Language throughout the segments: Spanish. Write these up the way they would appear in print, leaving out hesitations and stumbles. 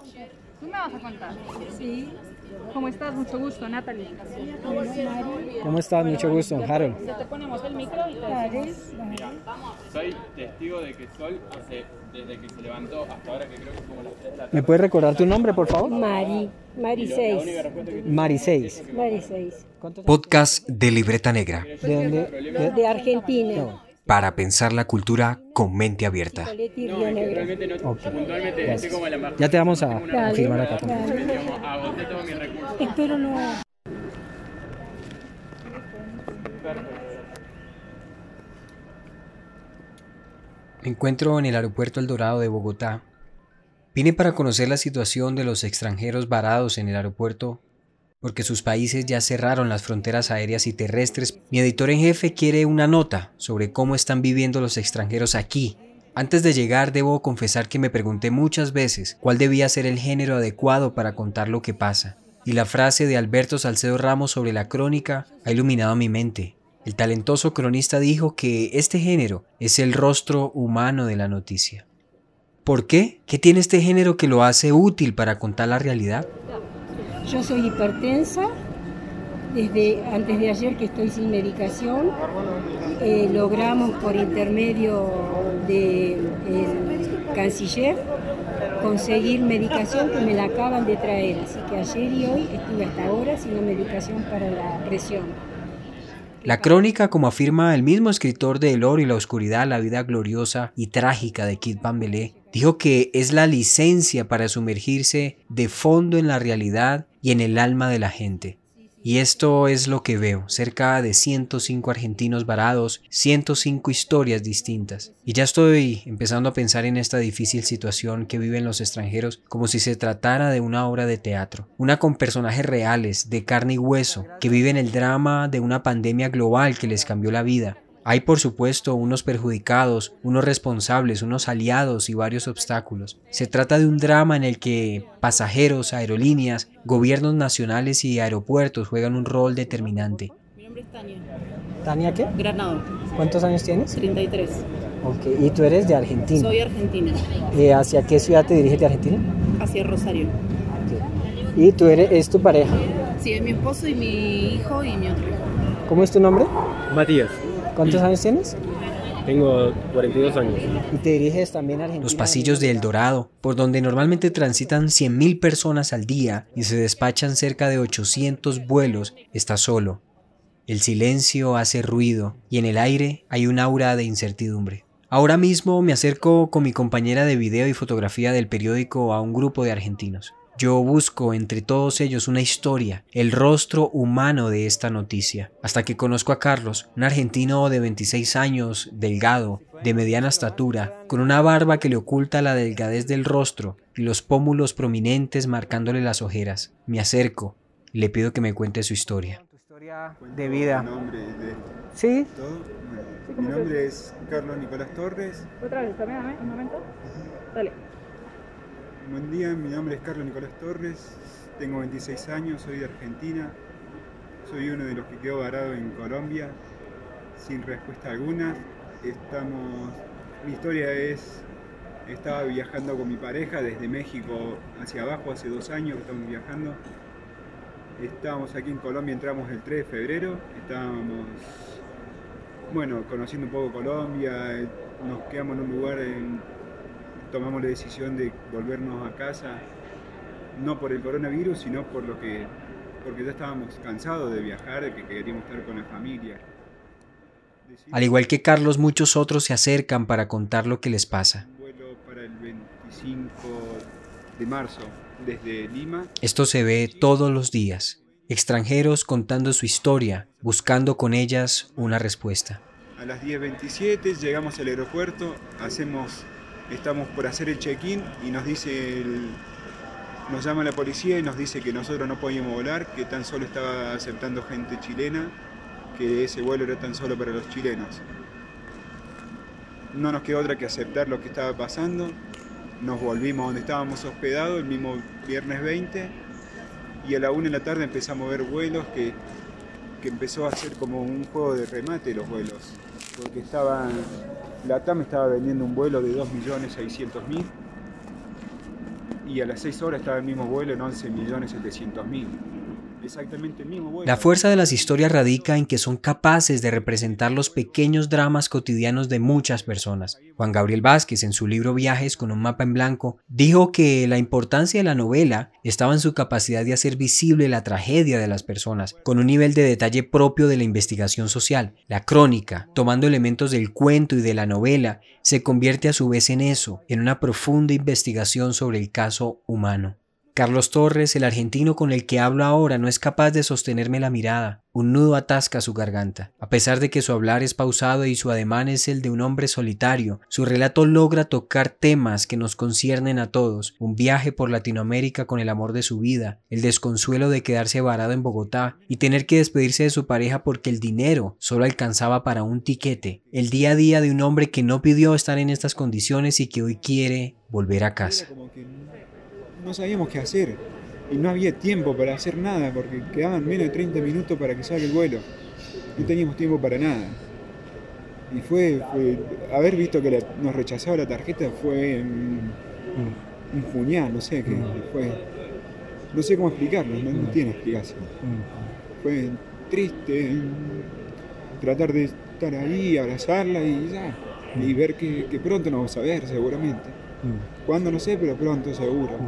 Tú me vas a contar. Sí. ¿Cómo estás? Mucho gusto, Natalie. ¿Cómo estás? Mucho gusto, Harold. Ya te ponemos el micro y te decimos. Soy testigo de que Sol desde que se levantó hasta ahora, que creo que es como las 3 de la tarde. ¿Me puedes recordar tu nombre, por favor? Mari 6. Mari 6. Mari 6. Podcast de Libreta Negra, ¿De dónde? De Argentina. para pensar la cultura con mente abierta. Coletti, No, Río es que Negro. realmente no, Ok. puntualmente Gracias. estoy como en la embajada. Ya te vamos a Dale. firmar acá también. Digamos, agoté todos mis recursos. Espero no. Me encuentro en el aeropuerto El Dorado de Bogotá. Vine para conocer la situación de los extranjeros varados en el aeropuerto porque sus países ya cerraron las fronteras aéreas y terrestres. Mi editor en jefe quiere una nota sobre cómo están viviendo los extranjeros aquí. Antes de llegar, debo confesar que me pregunté muchas veces cuál debía ser el género adecuado para contar lo que pasa. Y la frase de Alberto Salcedo Ramos sobre la crónica ha iluminado mi mente. El talentoso cronista dijo que este género es el rostro humano de la noticia. ¿Por qué? ¿Qué tiene este género que lo hace útil para contar la realidad? Yo soy hipertensa. Desde antes de ayer que estoy sin medicación, logramos por intermedio del canciller conseguir medicación que me la acaban de traer. Así que ayer y hoy estuve hasta ahora sin la medicación para la presión. La crónica, como afirma el mismo escritor de El oro y la oscuridad, la vida gloriosa y trágica de Kit Van Belé, dijo que es la licencia para sumergirse de fondo en la realidad y en el alma de la gente. Y esto es lo que veo, cerca de 105 argentinos varados, 105 historias distintas. Y ya estoy empezando a pensar en esta difícil situación que viven los extranjeros como si se tratara de una obra de teatro. Una con personajes reales, de carne y hueso, que viven el drama de una pandemia global que les cambió la vida. Hay por supuesto unos perjudicados, unos responsables, unos aliados y varios obstáculos. Se trata de un drama en el que pasajeros, aerolíneas, gobiernos nacionales y aeropuertos juegan un rol determinante. Mi nombre es Tania. ¿Tania qué? Granado, ¿Cuántos años tienes? 33. Ok, y tú eres de Argentina. Soy argentina, ¿Hacia qué ciudad te diriges de Argentina? hacia Rosario. Ok. ¿Y tú es tu pareja? Sí, es mi esposo y mi hijo y mi otro hijo. ¿Cómo es tu nombre? Matías, ¿Cuántos años tienes? tengo 42 años. ¿Y te diriges también a Argentina? Los pasillos de El Dorado, por donde normalmente transitan 100.000 personas al día y se despachan cerca de 800 vuelos, está solo. El silencio hace ruido y en el aire hay un aura de incertidumbre. Ahora mismo me acerco con mi compañera de video y fotografía del periódico a un grupo de argentinos. Yo busco entre todos ellos una historia, el rostro humano de esta noticia, hasta que conozco a Carlos, un argentino de 26 años, delgado, de mediana estatura, con una barba que le oculta la delgadez del rostro y los pómulos prominentes marcándole las ojeras. Me acerco y le pido que me cuente su historia. Tu historia de vida. Mi nombre de ¿Sí? todo. Mi nombre es Carlos Nicolás Torres. Otra vez, dame un momento. Dale. Buen día, mi nombre es Carlos Nicolás Torres. Tengo 26 años, soy de Argentina. Soy uno de los que quedó varado en Colombia sin respuesta alguna. Mi historia es, estaba viajando con mi pareja desde México hacia abajo hace 2 años que estamos viajando. Estábamos aquí en Colombia, entramos el 3 de febrero. Estábamos, conociendo un poco Colombia. Nos quedamos en un lugar, tomamos la decisión de volvernos a casa, no por el coronavirus, sino porque ya estábamos cansados de viajar, de que queríamos estar con la familia. Al igual que Carlos, muchos otros se acercan para contar lo que les pasa. Un vuelo para el 25 de marzo desde Lima. Esto se ve todos los días. Extranjeros contando su historia, buscando con ellas una respuesta. A las 10:27 llegamos al aeropuerto, estamos por hacer el check-in y nos llama la policía y nos dice que nosotros no podíamos volar, que tan solo estaba aceptando gente chilena, que ese vuelo era tan solo para los chilenos. No nos quedó otra que aceptar lo que estaba pasando. Nos volvimos donde estábamos hospedados el mismo viernes 20 y a la 1 de la tarde empezamos a ver vuelos que empezó a ser como un juego de remate los vuelos, porque la TAM estaba vendiendo un vuelo de 2.600.000 y a las 6 horas estaba el mismo vuelo en 11.700.000. Exactamente el mismo vuelo. La fuerza de las historias radica en que son capaces de representar los pequeños dramas cotidianos de muchas personas. Juan Gabriel Vázquez, en su libro Viajes con un mapa en blanco, dijo que la importancia de la novela estaba en su capacidad de hacer visible la tragedia de las personas, con un nivel de detalle propio de la investigación social. La crónica, tomando elementos del cuento y de la novela, se convierte a su vez en eso, en una profunda investigación sobre el caso humano. Carlos Torres, el argentino con el que hablo ahora, no es capaz de sostenerme la mirada. Un nudo atasca su garganta. A pesar de que su hablar es pausado y su ademán es el de un hombre solitario, su relato logra tocar temas que nos conciernen a todos. Un viaje por Latinoamérica con el amor de su vida, el desconsuelo de quedarse varado en Bogotá y tener que despedirse de su pareja porque el dinero solo alcanzaba para un tiquete. El día a día de un hombre que no pidió estar en estas condiciones y que hoy quiere volver a casa. No sabíamos qué hacer y no había tiempo para hacer nada porque quedaban menos de 30 minutos para que salga el vuelo. No teníamos tiempo para nada. Y fue haber visto que nos rechazaba la tarjeta fue un puñal, no sé qué fue. No sé cómo explicarlo, no tiene explicación. Fue triste tratar de estar ahí, abrazarla y ya. Y ver que pronto nos vamos a ver seguramente. ¿Cuándo? No sé, pero pronto seguro.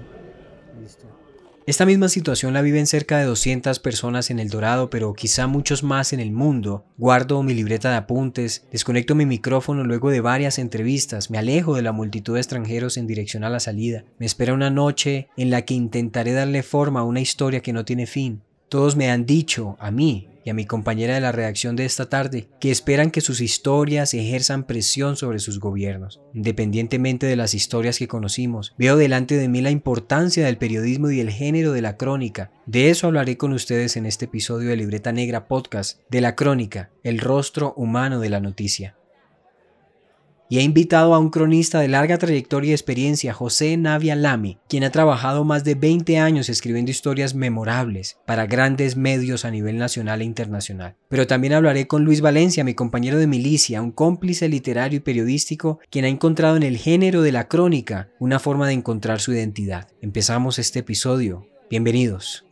Esta misma situación la viven cerca de 200 personas en El Dorado, pero quizá muchos más en el mundo. Guardo mi libreta de apuntes, desconecto mi micrófono luego de varias entrevistas, me alejo de la multitud de extranjeros en dirección a la salida. Me espera una noche en la que intentaré darle forma a una historia que no tiene fin. Todos me han dicho, a mí y a mi compañera de la redacción de esta tarde, que esperan que sus historias ejerzan presión sobre sus gobiernos. Independientemente de las historias que conocimos, veo delante de mí la importancia del periodismo y del género de la crónica. De eso hablaré con ustedes en este episodio de Libreta Negra Podcast, de la crónica, el rostro humano de la noticia. Y he invitado a un cronista de larga trayectoria y experiencia, José Navia Lamy, quien ha trabajado más de 20 años escribiendo historias memorables para grandes medios a nivel nacional e internacional. Pero también hablaré con Luis Valencia, mi compañero de milicia, un cómplice literario y periodístico, quien ha encontrado en el género de la crónica una forma de encontrar su identidad. Empezamos este episodio. Bienvenidos.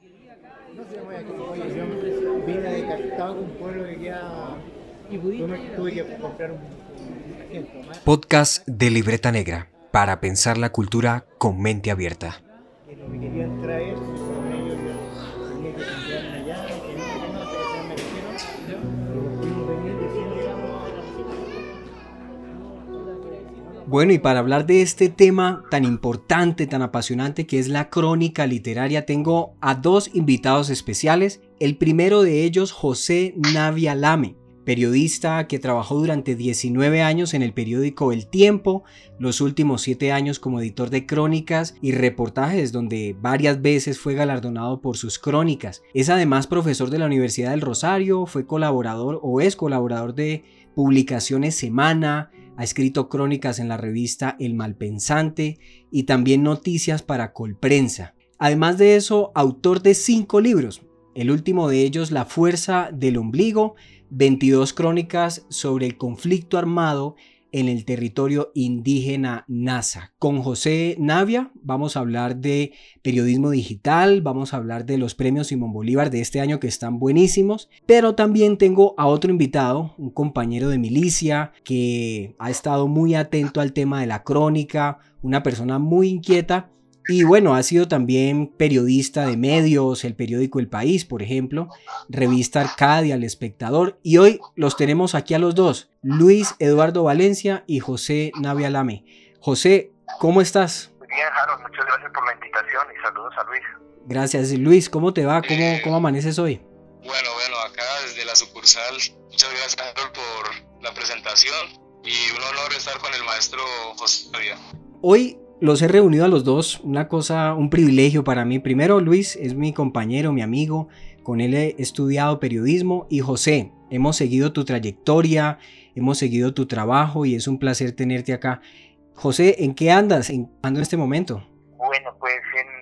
Podcast de Libreta Negra, para pensar la cultura con mente abierta. Bueno, y para hablar de este tema tan importante, tan apasionante que es la crónica literaria, tengo a dos invitados especiales. El primero de ellos, José Navia Lamy, periodista que trabajó durante 19 años en el periódico El Tiempo, los últimos 7 años como editor de crónicas y reportajes, donde varias veces fue galardonado por sus crónicas. Es además profesor de la Universidad del Rosario, fue colaborador o es colaborador de Publicaciones Semana, ha escrito crónicas en la revista El Malpensante y también noticias para Colprensa. Además de eso, autor de 5 libros, el último de ellos La Fuerza del Ombligo, 22 crónicas sobre el conflicto armado en el territorio indígena Nasa. Con José Navia vamos a hablar de periodismo digital, vamos a hablar de los premios Simón Bolívar de este año que están buenísimos, pero también tengo a otro invitado, un compañero de milicia que ha estado muy atento al tema de la crónica, una persona muy inquieta. Y bueno, ha sido también periodista de medios, el periódico El País, por ejemplo, revista Arcadia, El Espectador, y hoy los tenemos aquí a los dos, Luis Eduardo Valencia y José Navia Lamy. José, ¿cómo estás? Muy bien, Harold, muchas gracias por la invitación y saludos a Luis. Gracias, Luis, ¿cómo te va? ¿Cómo amaneces hoy? Bueno, acá desde la sucursal, muchas gracias, Harold, por la presentación y un honor estar con el maestro José Navia. Hoy los he reunido a los dos, un privilegio para mí. Primero, Luis es mi compañero, mi amigo, con él he estudiado periodismo, y José, hemos seguido tu trayectoria, hemos seguido tu trabajo y es un placer tenerte acá. José, ¿en qué andas en este momento? Bueno, pues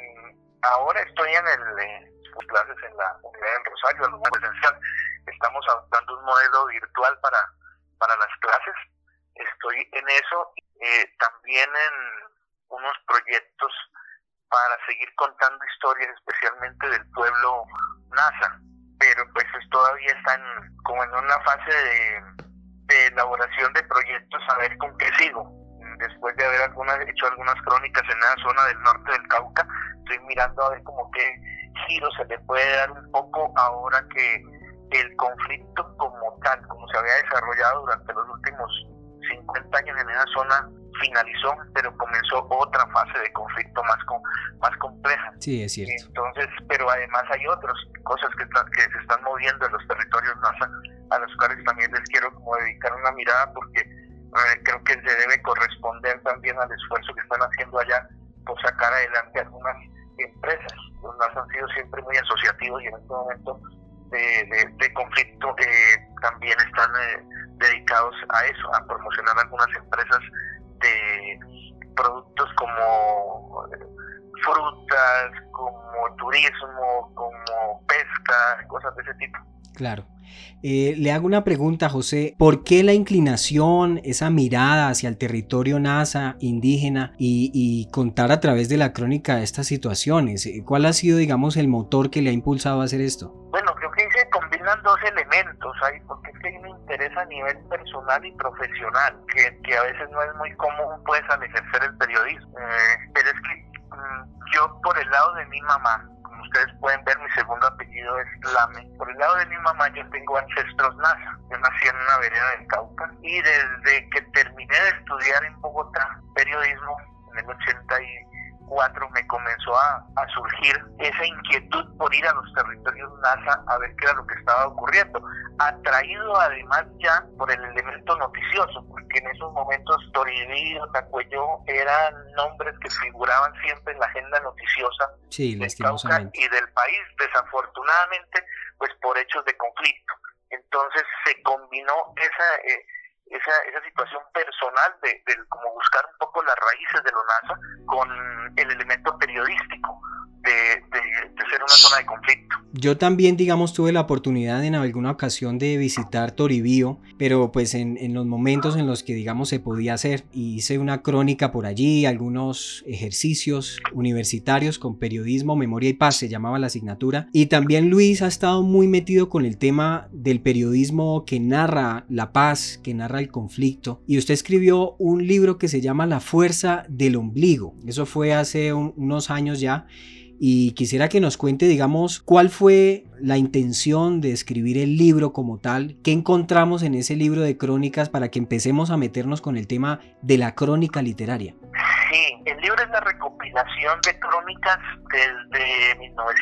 ahora estoy en sus clases en la Universidad del Rosario, alumno presencial. Estamos adoptando un modelo virtual para las clases. Estoy en eso, también en unos proyectos seguir contando historias, especialmente del pueblo Nasa, pero pues todavía están como en una fase de elaboración de proyectos, a ver con qué sigo. Después de haber hecho algunas crónicas en la zona del norte del Cauca, estoy mirando a ver como qué giro se le puede dar un poco ahora que el conflicto como tal, como se había desarrollado durante los últimos 50 años en esa zona, finalizó, pero comenzó otra fase de conflicto más compleja. Sí, es cierto. Entonces, pero además hay otras cosas que se están moviendo en los territorios NASA, a los cuales también les quiero como dedicar una mirada, porque creo que se debe corresponder también al esfuerzo que están haciendo allá por sacar adelante algunas empresas. Los NASA han sido siempre muy asociativos y en este momento de conflicto también están dedicados a eso, a promocionar algunas empresas de productos como frutas, como turismo, como pesca, cosas de ese tipo. Claro. Le hago una pregunta, José. ¿Por qué la inclinación, esa mirada hacia el territorio NASA indígena y contar a través de la crónica estas situaciones? ¿Cuál ha sido, digamos, el motor que le ha impulsado a hacer esto? Bueno, creo que se combinan dos elementos ahí, porque es que hay un interés a nivel personal y profesional, que a veces no es muy común pues al ejercer el periodismo. Pero es que yo, por el lado de mi mamá, ustedes pueden ver, mi segundo apellido es Lame. Por el lado de mi mamá yo tengo ancestros NASA. Yo nací en una vereda del Cauca y desde que terminé de estudiar en Bogotá periodismo en el 84 me comenzó a surgir esa inquietud por ir a los territorios NASA a ver qué era lo que estaba ocurriendo, atraído además ya por el elemento noticioso, porque en esos momentos Toribío, Tacuello eran nombres que figuraban siempre en la agenda noticiosa del Cauca y del país, desafortunadamente pues por hechos de conflicto. Entonces se combinó esa situación personal de como buscar un poco las raíces de lo NASA con el elemento periodístico de ser una zona de conflicto. Yo también, digamos, tuve la oportunidad en alguna ocasión de visitar Toribío, pero pues en los momentos en los que, digamos, se podía hacer. Y hice una crónica por allí, algunos ejercicios universitarios con periodismo, memoria y paz, se llamaba la asignatura. Y también Luis ha estado muy metido con el tema del periodismo que narra la paz, que narra el conflicto. Y usted escribió un libro que se llama La fuerza del ombligo. Eso fue hace unos años ya. Y quisiera que nos cuente, digamos, cuál fue la intención de escribir el libro como tal, qué encontramos en ese libro de crónicas para que empecemos a meternos con el tema de la crónica literaria. Sí, el libro es la recopilación de crónicas desde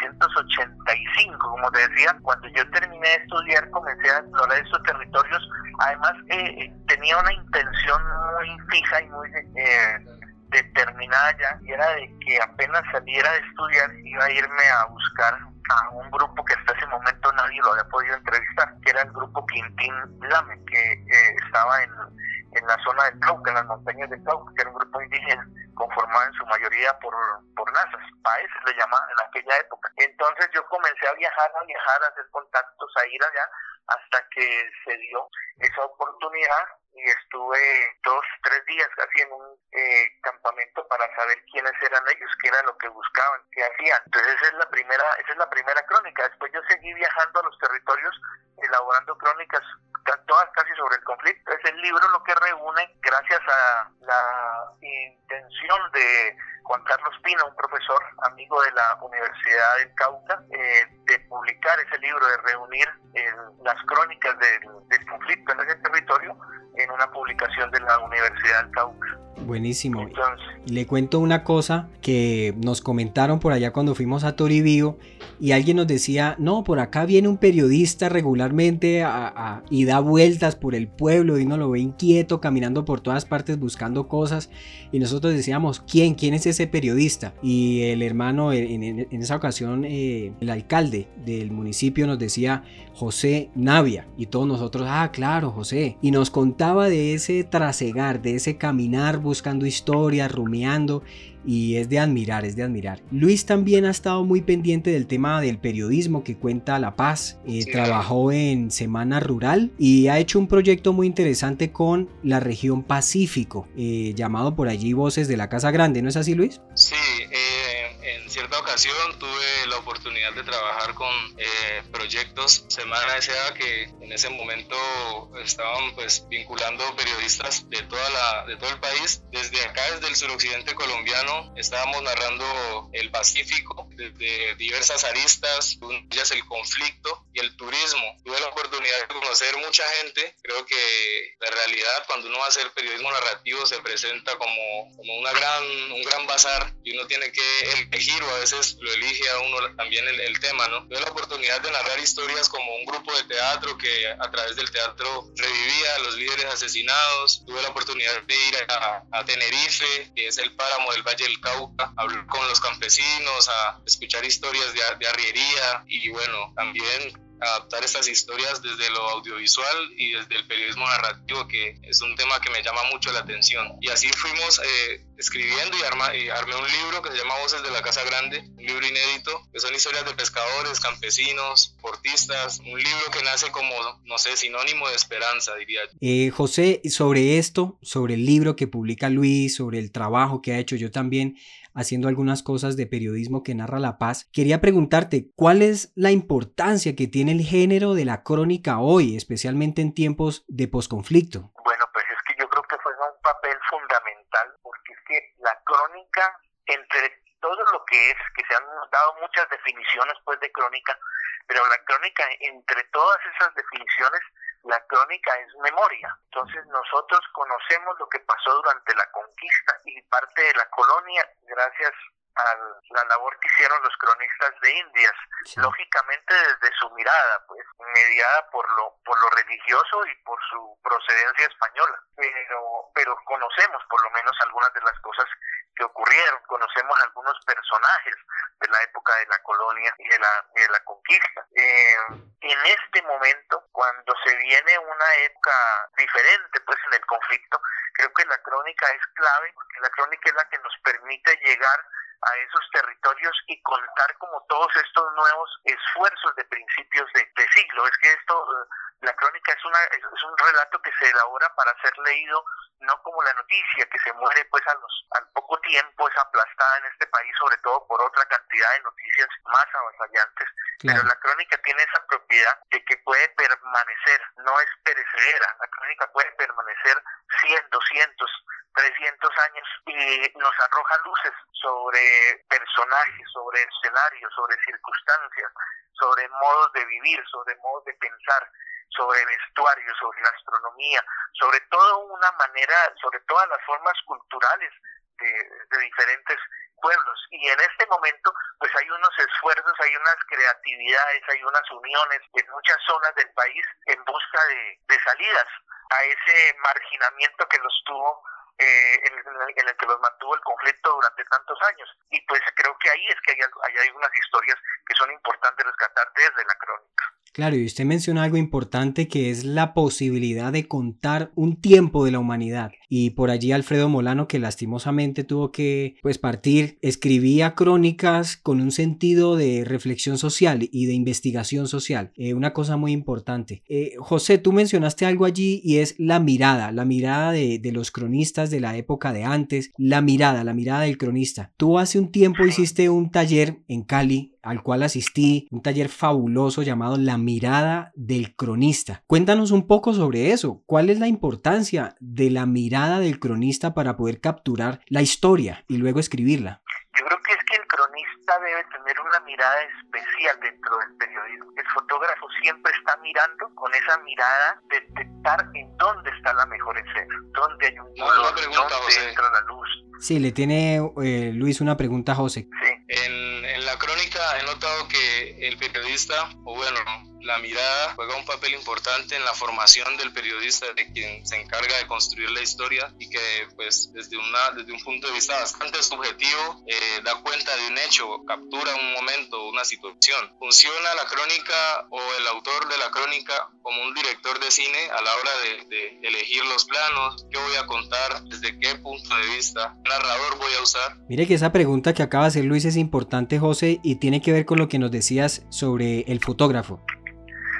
1985, como te decía, cuando yo terminé de estudiar comencé a explorar estos territorios, además tenía una intención muy fija y muy determinada ya, y era de que apenas saliera de estudiar iba a irme a buscar a un grupo que hasta ese momento nadie lo había podido entrevistar, que era el grupo Quintín Lame, que estaba en la zona del Cauca, en las montañas del Cauca, que era un grupo indígena conformado en su mayoría por nazas, paes le llamaban en aquella época. Entonces yo comencé a viajar, a hacer contactos, a ir allá, hasta que se dio esa oportunidad y estuve 2-3 días casi en un campamento para saber quiénes eran ellos, qué era lo que buscaban, qué hacían. Entonces esa es la primera crónica. Después yo seguí viajando a los territorios, elaborando crónicas todas casi sobre el conflicto. Es el libro lo que reúne, gracias a la intención de Juan Carlos Pino, un profesor amigo de la Universidad del Cauca, de publicar ese libro, de reunir las crónicas del conflicto en ese territorio en una publicación de la Universidad del Cauca. Buenísimo. Y le cuento una cosa que nos comentaron por allá cuando fuimos a Toribío y alguien nos decía, no, por acá viene un periodista regularmente y da vueltas por el pueblo y uno lo ve inquieto caminando por todas partes buscando cosas y nosotros decíamos, ¿quién es ese periodista? Y el hermano en esa ocasión, el alcalde del municipio nos decía José Navia y todos nosotros, claro, José, y nos contaba de ese trasegar, de ese caminar buscando historias, rumiando, y es de admirar. Luis también ha estado muy pendiente del tema del periodismo que cuenta La Paz, trabajó en Semana Rural y ha hecho un proyecto muy interesante con la región Pacífico, llamado por allí Voces de la Casa Grande, ¿no es así, Luis? Sí, en En cierta ocasión tuve la oportunidad de trabajar con proyectos Semana S.A. que en ese momento estaban pues vinculando periodistas de todo el país. Desde acá, desde el suroccidente colombiano, estábamos narrando el Pacífico desde diversas aristas, una de ellas el conflicto y el turismo. Tuve la oportunidad de conocer mucha gente. Creo que la realidad, cuando uno va a hacer periodismo narrativo, se presenta como un gran bazar, y uno tiene que elegir, o a veces lo elige a uno también el tema, ¿no? Tuve la oportunidad de narrar historias como un grupo de teatro que a través del teatro revivía a los líderes asesinados. Tuve la oportunidad de ir a Tenerife, que es el páramo del Valle del Cauca, a hablar con los campesinos, a escuchar historias de arriería, y bueno, también adaptar estas historias desde lo audiovisual y desde el periodismo narrativo, que es un tema que me llama mucho la atención. Y así fuimos escribiendo y armé un libro que se llama Voces de la Casa Grande, un libro inédito, que son historias de pescadores, campesinos, deportistas, un libro que nace como, no sé, sinónimo de esperanza, diría yo. José, sobre esto, sobre el libro que publica Luis, sobre el trabajo que ha hecho, yo también haciendo algunas cosas de periodismo que narra la paz, quería preguntarte, ¿cuál es la importancia que tiene el género de la crónica hoy, especialmente en tiempos de posconflicto? Bueno, pues es que yo creo que juega un papel fundamental, porque es que la crónica, entre todo lo que se han dado muchas definiciones pues de crónica, pero la crónica, entre todas esas definiciones, la crónica es memoria. Entonces nosotros conocemos lo que pasó durante la conquista y parte de la colonia gracias a la labor que hicieron los cronistas de Indias, sí. Lógicamente desde su mirada, pues, mediada por lo religioso y por su procedencia española, pero conocemos por lo menos algunas de las cosas que ocurrieron, conocemos algunos personajes de la época de la colonia y de la conquista. En este momento, cuando se viene una época diferente pues en el conflicto, creo que la crónica es clave, porque la crónica es la que nos permite llegar a esos territorios y contar como todos estos nuevos esfuerzos de principios de siglo. Es que la crónica es un relato que se elabora para ser leído no como la noticia que se muere pues al poco tiempo, es aplastada en este país, sobre todo por otra cantidad de noticias más avasallantes. Claro. Pero la crónica tiene esa propiedad de que puede permanecer, no es perecedera. La crónica puede permanecer 100, 200, 300 años y nos arroja luces sobre personajes, sobre escenarios, sobre circunstancias, sobre modos de vivir, sobre modos de pensar, sobre vestuario, sobre gastronomía, sobre todo sobre todas las formas culturales de diferentes pueblos. Y en este momento pues hay unos esfuerzos, hay unas creatividades, hay unas uniones en muchas zonas del país en busca de salidas a ese marginamiento que los tuvo en el que los mantuvo el conflicto durante tantos años. Y pues creo que ahí es que hay unas historias que son importantes rescatar desde la crónica. Claro, y usted menciona algo importante, que es la posibilidad de contar un tiempo de la humanidad. Y por allí Alfredo Molano, que lastimosamente tuvo que partir, escribía crónicas con un sentido de reflexión social y de investigación social. Una cosa muy importante. José, tú mencionaste algo allí, y es la mirada de los cronistas de la época de antes, la mirada del cronista. Tú hace un tiempo hiciste un taller en Cali, al cual asistí, un taller fabuloso llamado La mirada del cronista. Cuéntanos un poco sobre eso. ¿Cuál es la importancia de la mirada del cronista para poder capturar la historia y luego escribirla? Yo creo que es que el cronista debe tener una mirada especial dentro del periodismo. El fotógrafo siempre está mirando, con esa mirada, detectar en dónde está la mejor escena, dónde hay un color, dónde entra la luz. Sí, le tiene Luis una pregunta a José. Sí. En la crónica he notado que el periodista, la mirada juega un papel importante en la formación del periodista, de quien se encarga de construir la historia, y que pues desde un punto de vista bastante subjetivo da cuenta de un hecho, captura un momento, una situación. Funciona la crónica o el autor de la crónica como un director de cine a la hora de elegir los planos, qué voy a contar, desde qué punto de vista, qué narrador voy a usar. Mire que esa pregunta que acaba de hacer Luis es importante, José, y tiene que ver con lo que nos decías sobre el fotógrafo.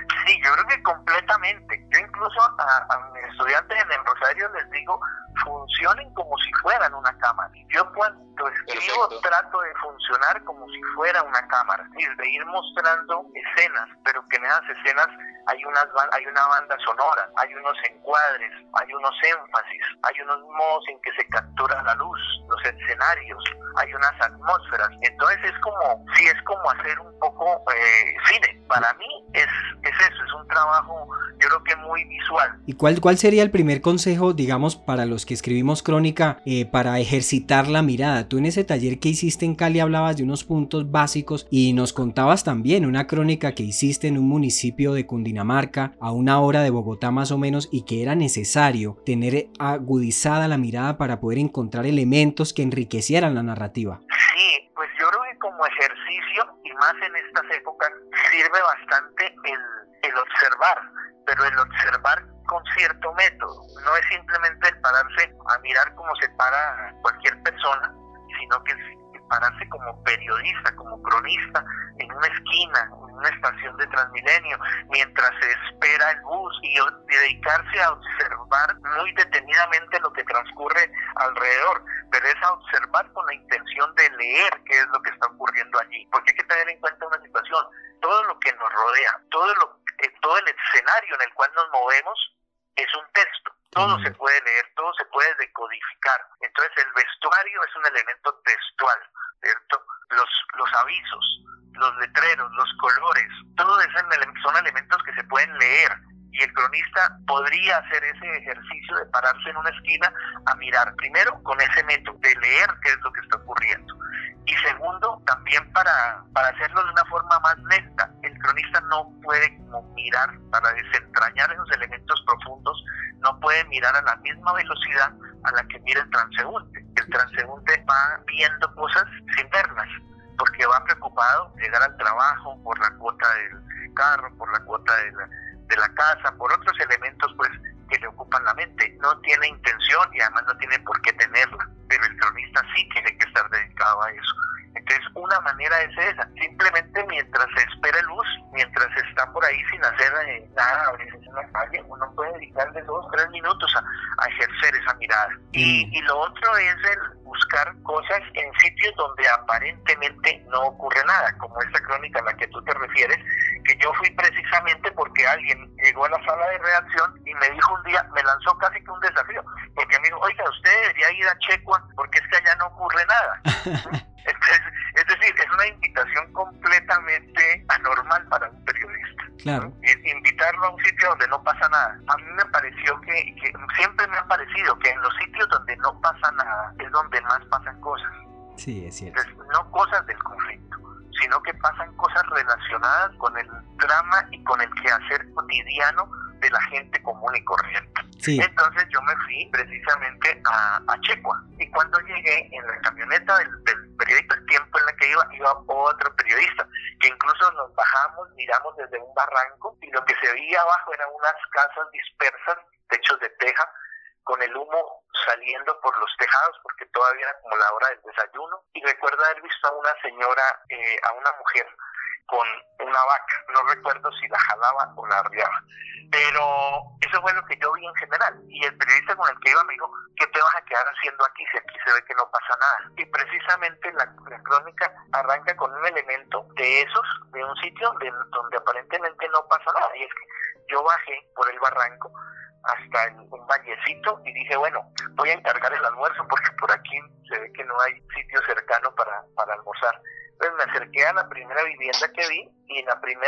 Sí, yo creo que completamente. Yo incluso a mis estudiantes en el Rosario les digo, funcionen como si fueran una cámara. Yo cuando escribo trato de funcionar como si fuera una cámara, es decir, de ir mostrando escenas, pero que en esas escenas hay una banda sonora, hay unos encuadres, hay unos énfasis, hay unos modos en que se captura la luz, los escenarios, hay unas atmósferas. Entonces es como hacer un poco cine. Para mí es eso, es un trabajo, yo creo que muy visual. ¿Y cuál sería el primer consejo, digamos, para los que escribimos crónica, para ejercitar la mirada? Tú en ese taller que hiciste en Cali hablabas de unos puntos básicos y nos contabas también una crónica que hiciste en un municipio de Cundinamarca, a 1 hora de Bogotá más o menos, y que era necesario tener agudizada la mirada para poder encontrar elementos que enriquecieran la narrativa. Sí, pues yo creo que como ejercicio, y más en estas épocas, sirve bastante el observar, pero el observar con cierto método. No es simplemente el pararse a mirar como se para cualquier persona, sino que es pararse como periodista, como cronista, en una esquina, en una estación de Transmilenio, mientras se espera el bus, y dedicarse a observar muy detenidamente lo que transcurre alrededor, pero es a observar con la intención de leer qué es lo que está ocurriendo allí, porque hay que tener en cuenta una situación: todo lo que nos rodea, todo el escenario en el cual nos movemos es un texto. Todo se puede leer, todo se puede decodificar. Entonces el vestuario es un elemento textual, ¿cierto? Los avisos, los letreros, los colores, todo eso son elementos que se pueden leer. Y el cronista podría hacer ese ejercicio de pararse en una esquina a mirar, primero con ese método de leer qué es lo que está ocurriendo, y segundo también para hacerlo de una forma más lenta. El cronista no puede como mirar, para desentrañar esos elementos profundos, no puede mirar a la misma velocidad a la que mira el transeúnte. El transeúnte va viendo cosas sin verlas, porque va preocupado de llegar al trabajo, por la cuota del carro, por la cuota de la casa, por otros elementos pues que le ocupan la mente. No tiene intención y además no tiene por qué tenerla, pero el cronista sí tiene que estar dedicado a eso. Entonces una manera es esa, simplemente mientras se espera el bus, mientras está por ahí sin hacer nada, a veces en la calle, uno puede dedicarle 2-3 minutos a ejercer esa mirada. Y lo otro es el buscar cosas en sitios donde aparentemente no ocurre nada, como esta crónica a la que tú te refieres, que yo fui precisamente porque alguien llegó a la sala de redacción y me dijo un día, me lanzó casi que un desafío, porque me dijo, oiga, usted debería ir a Checua porque es que allá no ocurre nada. Entonces, es decir, es una invitación completamente anormal para un periodista. Claro. Invitarlo a un sitio donde no pasa nada. A mí me pareció que siempre me ha parecido que en los sitios donde no pasa nada es donde más pasan cosas. Sí, es cierto. Entonces, no cosas del conflicto, sino que pasan cosas relacionadas con el drama y con el quehacer cotidiano de la gente común y corriente. Sí. Entonces yo me fui precisamente a Checua, y cuando llegué en la camioneta del periódico El Tiempo en la que iba otro periodista, que incluso nos bajamos, miramos desde un barranco, y lo que se veía abajo eran unas casas dispersas, techos de teja, con el humo saliendo por los tejados, porque todavía era como la hora del desayuno, y recuerdo haber visto a una señora, a una mujer con una vaca, no recuerdo si la jalaba o la arriaba, pero eso fue lo que yo vi en general. Y el periodista con el que iba me dijo, ¿qué te vas a quedar haciendo aquí si aquí se ve que no pasa nada? Y precisamente la crónica arranca con un elemento de un sitio donde aparentemente no pasa nada, y es que yo bajé por el barranco hasta un vallecito y dije, bueno, voy a encargar el almuerzo porque por aquí se ve que no hay sitio cercano para almorzar. Entonces me acerqué a la primera vivienda que vi, y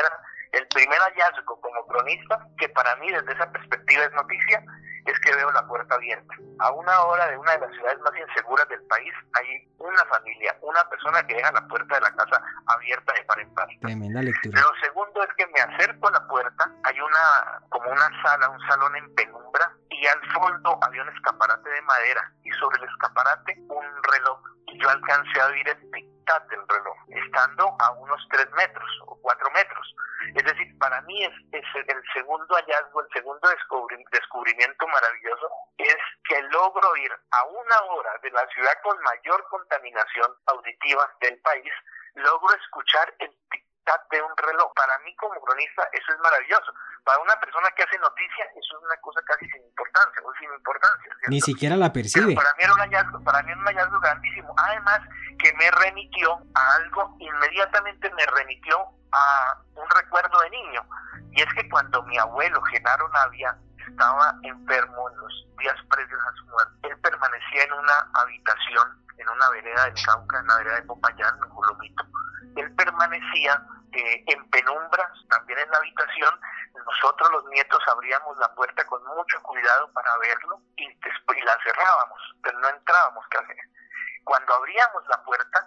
el primer hallazgo como cronista, que para mí desde esa perspectiva es noticia, es que veo la puerta abierta. A 1 hora de una de las ciudades más inseguras del país, hay una familia, una persona que deja la puerta de la casa abierta de par en par. Tremenda lectura. Lo segundo es que me acerco a la puerta, hay como una sala, un salón en penumbra, y al fondo había un escaparate de madera, y sobre el escaparate un reloj. Yo alcancé a oír el tic-tac del reloj, estando a unos 3 metros o 4 metros. Es decir, para mí es el segundo hallazgo, el segundo descubrimiento maravilloso, es que logro ir a 1 hora de la ciudad con mayor contaminación auditiva del país, logro escuchar el tic-tac mitad de un reloj. Para mí como cronista eso es maravilloso. Para una persona que hace noticia eso es una cosa casi sin importancia, o sin importancia, ¿cierto? Ni siquiera la percibe. Pero para mí era un hallazgo grandísimo. Además que me remitió a algo, inmediatamente me remitió a un recuerdo de niño. Y es que cuando mi abuelo Genaro Navia estaba enfermo en los días previos a su muerte, él permanecía en una habitación, en una vereda del Cauca, en la vereda de Popayán, en Jolomito. Él permanecía en penumbras, también en la habitación. Nosotros los nietos abríamos la puerta con mucho cuidado para verlo y después la cerrábamos, pero no entrábamos casi. Cuando abríamos la puerta,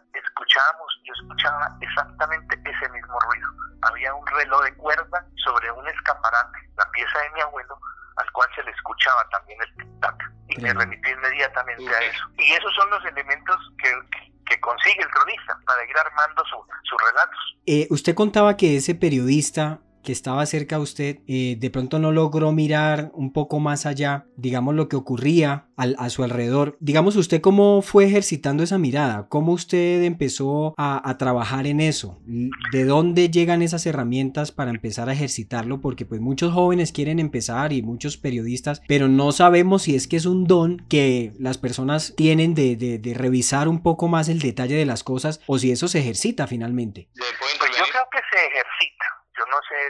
yo escuchaba exactamente ese mismo ruido. Había un reloj de cuerda sobre un escaparate, la pieza de mi abuelo, al cual se le escuchaba también el tic-tac. Y me remitió inmediatamente a eso. Y esos son los elementos que consigue el cronista para ir armando sus relatos. Usted contaba que ese periodista que estaba cerca a usted, de pronto no logró mirar un poco más allá, digamos, lo que ocurría a su alrededor. Digamos, ¿usted cómo fue ejercitando esa mirada? ¿Cómo usted empezó a trabajar en eso? ¿De dónde llegan esas herramientas para empezar a ejercitarlo? Porque pues muchos jóvenes quieren empezar y muchos periodistas, pero no sabemos si es que es un don que las personas tienen de revisar un poco más el detalle de las cosas o si eso se ejercita finalmente. Pues yo creo que se ejercita. Yo no sé,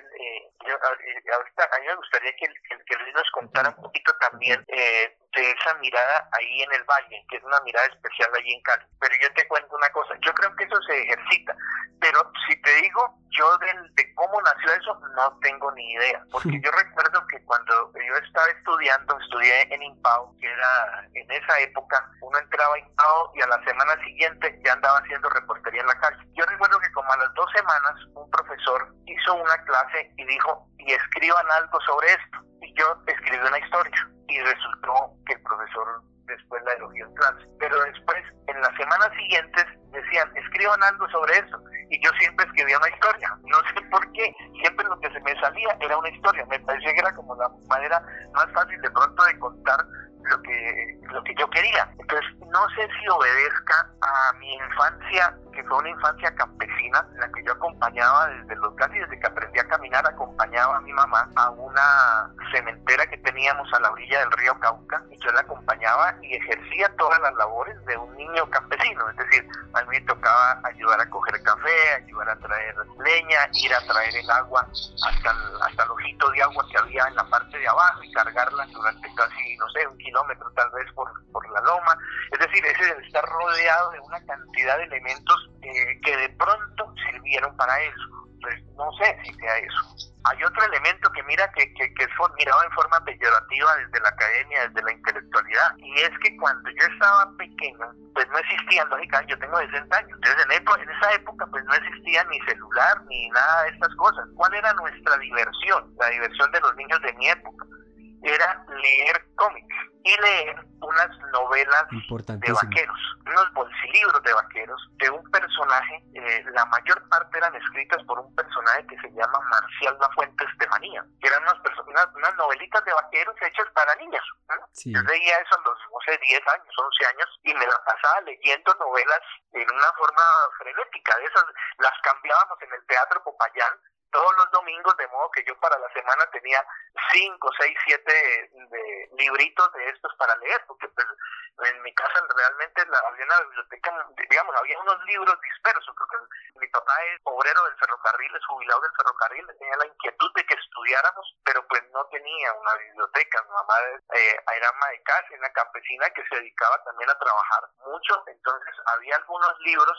ahorita a mí me gustaría que Luis nos contara un poquito también de esa mirada ahí en el valle, que es una mirada especial allí en Cali. Pero yo te cuento una cosa, yo creo que eso se ejercita, pero si te digo, yo de cómo nació eso, no tengo ni idea, porque yo recuerdo que cuando yo estaba estudié en IMPAO, que era en esa época, uno entraba a IMPAO y a la semana siguiente ya andaba haciendo reportería en la calle. Yo recuerdo que como a las 2 semanas, un profesor hizo una clase y dijo, y escriban algo sobre esto. Y yo escribí una historia y resultó que el profesor después la elogió en clase. Pero después, en las semanas siguientes, decían, escriban algo sobre eso. Y yo siempre escribía una historia. No sé por qué. Siempre lo que se me salía era una historia. Me parecía que era como la manera más fácil de pronto de contar lo que yo quería. Entonces, no sé si obedezca a mi infancia, que fue una infancia campesina, en la que yo acompañaba casi desde que aprendí a caminar, acompañaba a mi mamá a una cementera que teníamos a la orilla del río Cauca, y yo la acompañaba y ejercía todas las labores de un niño campesino. Es decir, a mí me tocaba ayudar a coger café, ayudar a traer leña, ir a traer el agua hasta el ojito de agua que había en la parte de abajo y cargarla durante casi, no sé, 1 kilómetro tal vez por la loma. Es decir, ese de estar rodeado de una cantidad de elementos que de pronto sirvieron para eso. Entonces, no sé si sea eso. Hay otro elemento que mira que es mirado en forma peyorativa desde la academia, desde la intelectualidad, y es que cuando yo estaba pequeño, pues no existían, lógicamente, yo tengo 60 años, entonces en esa época pues no existía ni celular ni nada de estas cosas. ¿Cuál era nuestra diversión? La diversión de los niños de mi época era leer cómics y leer unas novelas de vaqueros, unos bolsilibros de vaqueros de un personaje, la mayor parte eran escritas por un personaje que se llama Marcial Lafuente Estefanía, que eran unas novelitas de vaqueros hechas para niños, ¿no? Sí. Yo leía eso a los, no sé, 10 años, 11 años, y me la pasaba leyendo novelas en una forma frenética. De esas las cambiábamos en el Teatro Popayán todos los domingos, de modo que yo para la semana tenía 5, 6, 7 libritos de estos para leer, porque pues, en mi casa realmente había una biblioteca, digamos, había unos libros dispersos, porque mi papá es obrero del ferrocarril, es jubilado del ferrocarril, tenía la inquietud de que estudiáramos, pero pues no tenía una biblioteca. Mi mamá era ama de casa, una campesina que se dedicaba también a trabajar mucho, entonces había algunos libros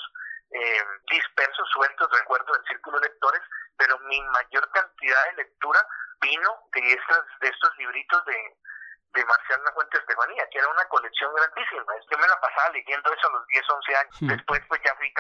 dispersos, sueltos, recuerdo del círculo de lectores, pero mi mayor cantidad de lectura vino de estos libritos de Marcial Lafuente Estefanía, que era una colección grandísima. Yo me la pasaba leyendo eso a los 10, 11 años. Después pues ya fui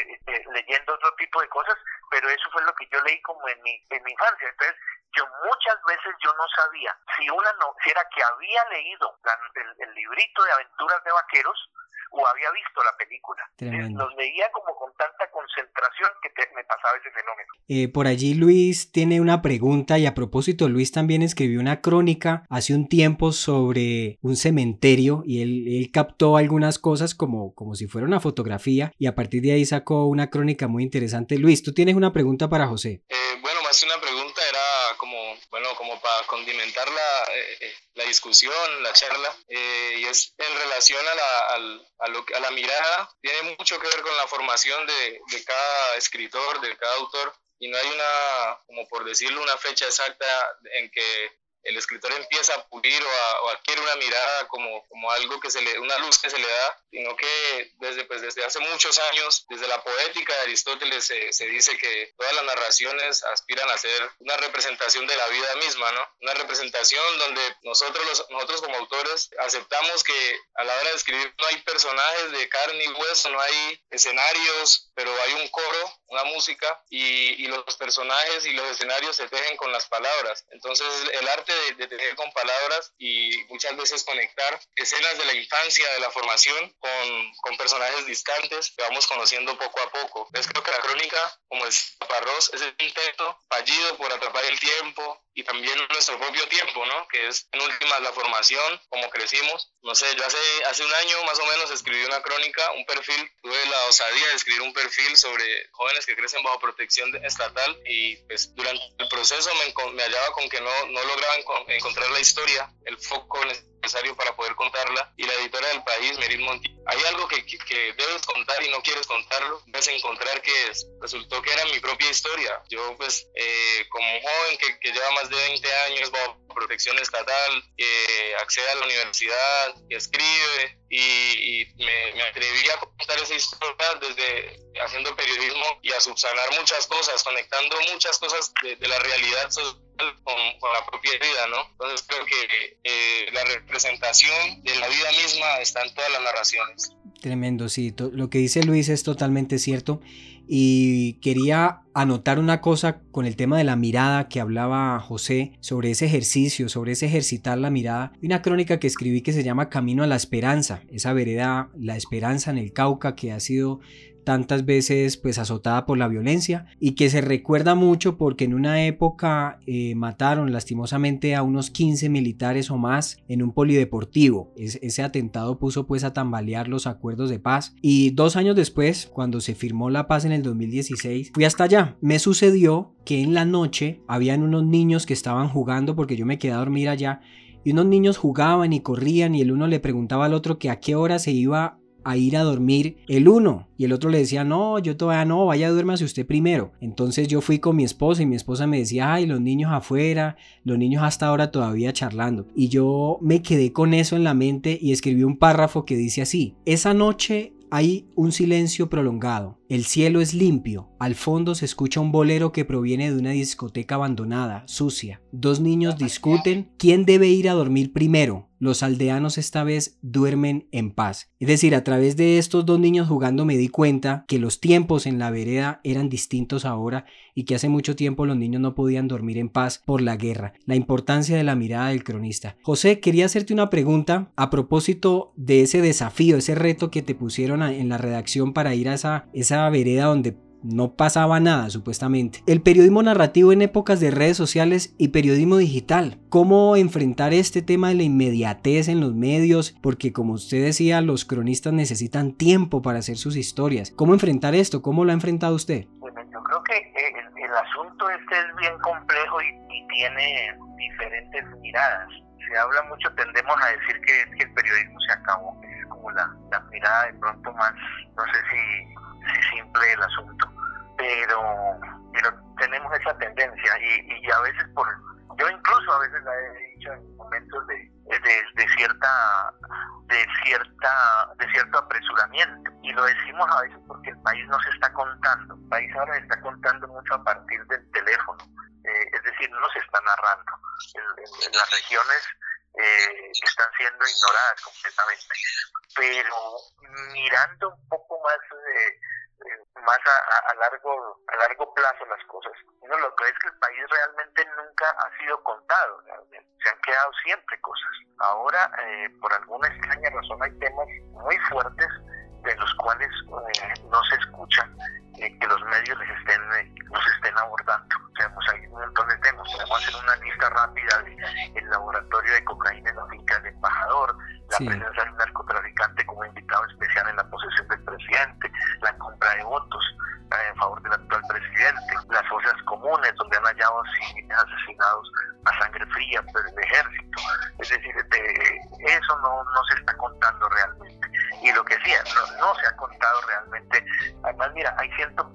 leyendo otro tipo de cosas, pero eso fue lo que yo leí como en mi infancia. Entonces, yo muchas veces yo no sabía si era que había leído el librito de aventuras de vaqueros o había visto la película. Los leía como con tanta concentración información que me pasaba ese fenómeno. Por allí Luis tiene una pregunta y a propósito Luis también escribió una crónica hace un tiempo sobre un cementerio y él captó algunas cosas como si fuera una fotografía y a partir de ahí sacó una crónica muy interesante. Luis, tú tienes una pregunta para José. Bueno, más que una pregunta era como para condimentar la discusión, la charla, y es en relación a la mirada. Tiene mucho que ver con la formación de cada escritor, de cada autor, y no hay como por decirlo, una fecha exacta en que el escritor empieza a pulir o adquiere una mirada como algo una luz que se le da, sino que desde hace muchos años, desde la poética de Aristóteles se dice que todas las narraciones aspiran a ser una representación de la vida misma, ¿no? Una representación donde nosotros como autores aceptamos que a la hora de escribir no hay personajes de carne y hueso, no hay escenarios, pero hay un coro, una música, y los personajes y los escenarios se tejen con las palabras. Entonces el arte de tejer con palabras y muchas veces conectar escenas de la infancia, de la formación, con personajes distantes que vamos conociendo poco a poco. Entonces creo que la crónica, como es Parrós, es el intento fallido por atrapar el tiempo y también nuestro propio tiempo, ¿no? Que es en últimas la formación, como crecimos. No sé, yo hace un año más o menos escribí una crónica, un perfil, tuve la osadía de escribir un perfil sobre jóvenes que crecen bajo protección estatal y pues durante el proceso me hallaba con que no lograba encontrar la historia, el foco necesario para poder contarla, y la editora del País, Meryl Monti, hay algo que debes contar y no quieres contarlo, debes encontrar que resultó que era mi propia historia. Yo pues como un joven que lleva más de 20 años bajo protección estatal, que accede a la universidad, que escribe y me atreví a contar esa historia desde haciendo periodismo y a subsanar muchas cosas, conectando muchas cosas de la realidad social con la propia vida, ¿no? Entonces creo que la representación de la vida misma está en todas las narraciones. Tremendo, sí, lo que dice Luis es totalmente cierto y quería anotar una cosa con el tema de la mirada que hablaba José sobre ese ejercicio, sobre ese ejercitar la mirada. Hay una crónica que escribí que se llama Camino a la Esperanza, esa vereda, la esperanza en el Cauca que ha sido tantas veces pues azotada por la violencia y que se recuerda mucho porque en una época mataron lastimosamente a unos 15 militares o más en un polideportivo. Ese atentado puso pues a tambalear los acuerdos de paz y 2 años después, cuando se firmó la paz en el 2016, fui hasta allá. Me sucedió que en la noche habían unos niños que estaban jugando porque yo me quedé a dormir allá y unos niños jugaban y corrían y el uno le preguntaba al otro que a qué hora se iba a ir a dormir el uno y el otro le decía no, yo todavía no, vaya duérmase usted primero. Entonces yo fui con mi esposa y mi esposa me decía ay, los niños afuera, los niños hasta ahora todavía charlando, y yo me quedé con eso en la mente y escribí un párrafo que dice así: esa noche hay un silencio prolongado, el cielo es limpio, al fondo se escucha un bolero que proviene de una discoteca abandonada, sucia. 2 niños discuten quién debe ir a dormir primero. Los aldeanos esta vez duermen en paz. Es decir, a través de estos 2 niños jugando me di cuenta que los tiempos en la vereda eran distintos ahora y que hace mucho tiempo los niños no podían dormir en paz por la guerra. La importancia de la mirada del cronista. José, quería hacerte una pregunta a propósito de ese desafío, ese reto que te pusieron en la redacción para ir a esa vereda donde no pasaba nada supuestamente. El periodismo narrativo en épocas de redes sociales y periodismo digital. ¿Cómo enfrentar este tema de la inmediatez en los medios? Porque como usted decía, los cronistas necesitan tiempo para hacer sus historias. ¿Cómo enfrentar esto? ¿Cómo lo ha enfrentado usted? Bueno, yo creo que el asunto este es bien complejo y tiene diferentes miradas. Se habla mucho, tendemos a decir que el periodismo se acabó. Es como la mirada de pronto más, no sé si simple el asunto, pero tenemos esa tendencia y a veces yo incluso a veces la he dicho en momentos de cierto apresuramiento, y lo decimos a veces porque el país no se está contando. El país ahora se está contando mucho a partir del teléfono, es decir, no se está narrando. En las regiones están siendo ignoradas completamente, pero mirando un poco más a largo plazo las cosas, uno lo que es que el país realmente nunca ha sido contado, se han quedado siempre cosas. Ahora, por alguna extraña razón, hay temas muy fuertes de los cuales no se escucha que los medios los estén abordando. Tenemos ahí un montón de temas. Podemos hacer una lista rápida del laboratorio de cocaína en la finca del embajador, la presencia de un narcotraficante como invitado especial en la posesión del presidente, la compra de votos en favor del actual presidente, las fosas comunes donde han hallado civiles asesinados a sangre fría por el ejército. Es decir, eso no se está contando realmente. Y lo que sí, no se ha contado realmente. Además, mira, hay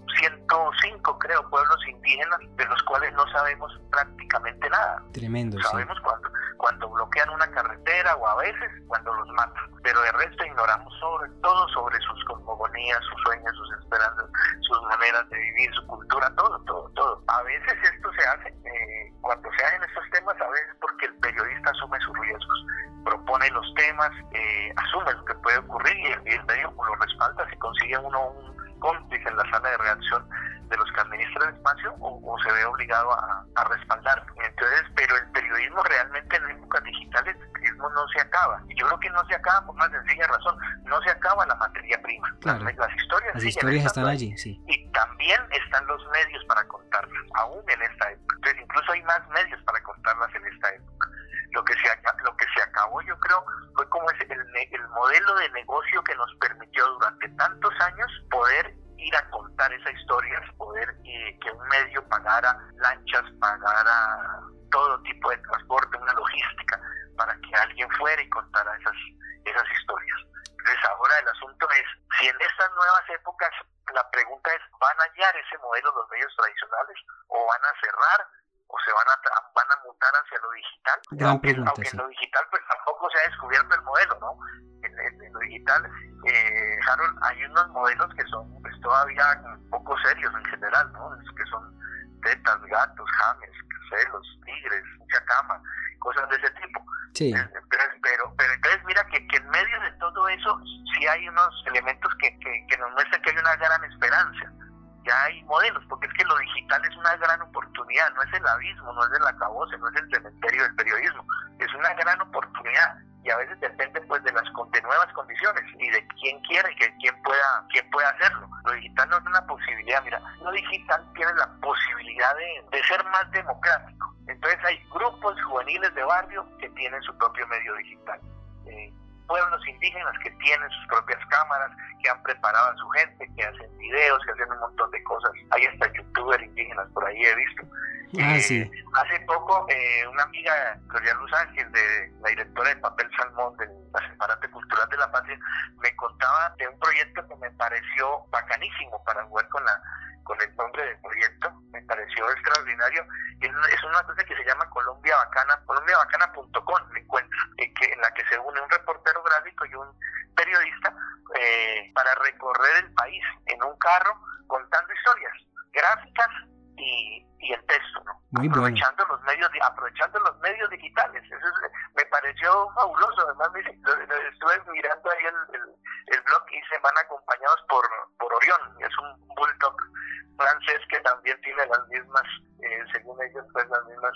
105, creo, pueblos indígenas de los cuales no sabemos prácticamente nada. Tremendo, sabemos cuando bloquean una carretera o a veces cuando los matan. Pero de resto ignoramos sobre sus cosmogonías, sus sueños, sus esperanzas, sus maneras de vivir, su cultura, todo. A veces esto se hace, cuando se hacen estos temas, a veces porque el periodista asume sus riesgos, propone los temas, asume lo que puede ocurrir y el medio lo respalda. Si consigue uno un cómplice en la sala de redacción de los que administran el espacio o se ve obligado a respaldarlo. Entonces, pero el periodismo realmente en épocas digitales, el periodismo no se acaba. Y yo creo que no se acaba por una sencilla razón, no se acaba la materia prima. Claro. Las historias están allí, sí. Y también están los medios para contarlas, aún en esta época. Entonces, incluso hay más medios para contarlas en esta época. Lo que se acabó, yo creo, fue como el modelo de negocio que nos permitió durante tantos años poder ir a contar esas historias, poder que un medio pagara lanchas, pagara todo tipo de transporte, una logística, para que alguien fuera y contara esas historias. Entonces ahora el asunto es, si en estas nuevas épocas, la pregunta es, ¿van a hallar ese modelo los medios tradicionales o van a cerrar o se van a mutar hacia lo digital? Gran pregunta, aunque en lo digital pues tampoco se ha descubierto el modelo, ¿no? En lo digital, Harold, hay unos modelos que son pues todavía poco serios en general, ¿no? Que son tetas, gatos, james, celos, tigres, mucha cama, cosas de ese tipo. Sí. Pero entonces mira que en medio de todo eso sí hay unos elementos que nos muestran que hay una gran esperanza. Ya hay modelos, porque es que lo digital es una gran oportunidad, no es el abismo, no es el acabose, no es el cementerio del periodismo, es una gran oportunidad y a veces depende pues de nuevas condiciones y de quién quiere, quién pueda hacerlo. Lo digital no es una posibilidad, mira, lo digital tiene la posibilidad de ser más democrático. Entonces hay grupos juveniles de barrio que tienen su propio medio digital. Pueblos indígenas que tienen sus propias cámaras, que han preparado a su gente, que hacen videos, que hacen un montón de cosas. Hay hasta youtubers indígenas por ahí, he visto. Sí. Hace poco una amiga, Gloria Luz Ángel, la directora de Papel Salmón del Escaparate Cultural de la Patria, me contaba de un proyecto que me pareció bacanísimo para jugar con el nombre del proyecto. Me pareció extraordinario. Es una cosa que se llama Colombia Bacana, colombiabacana.com, me encuentra, en la que se une un reportero gráfico y un periodista para recorrer el país en un carro contando historias gráficas y el texto, ¿no? Aprovechando los medios digitales. Eso me pareció fabuloso. Además, estuve mirando ahí el blog y se van acompañados por Orión, es un bulldog francés que también tiene las mismas, según ellos, pues las mismas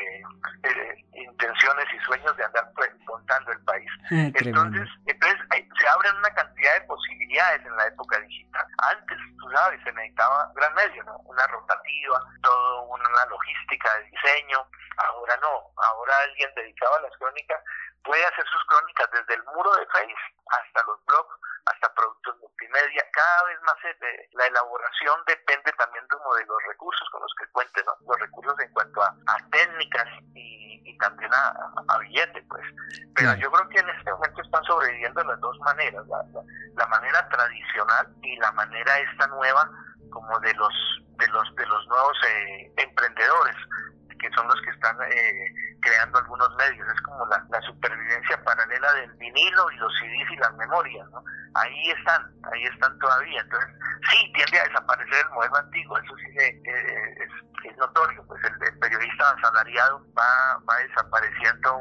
intenciones y sueños de andar pues, contando el país. Entonces se abren una cantidad de posibilidades en la época digital. Antes, tú sabes, se necesitaba un gran medio, ¿no? Una rotativa, todo una logística de diseño. Ahora no, ahora alguien dedicado a las crónicas puede hacer sus crónicas desde el muro de Facebook hasta los blogs, hasta productos multimedia. Cada vez más la elaboración depende también de los recursos con los que cuenten, ¿no? Los recursos en cuanto a técnicas y también a billete, pues. Pero yo creo que en este momento están sobreviviendo las dos maneras, la manera tradicional y la manera esta nueva, como de los nuevos emprendedores, que son los que están creando algunos medios. Es como la supervivencia paralela del vinilo y los CDs y las memorias, ¿no? Ahí están todavía. Entonces sí tiende a desaparecer el modelo antiguo, eso sí es notorio. Pues el periodista asalariado va desapareciendo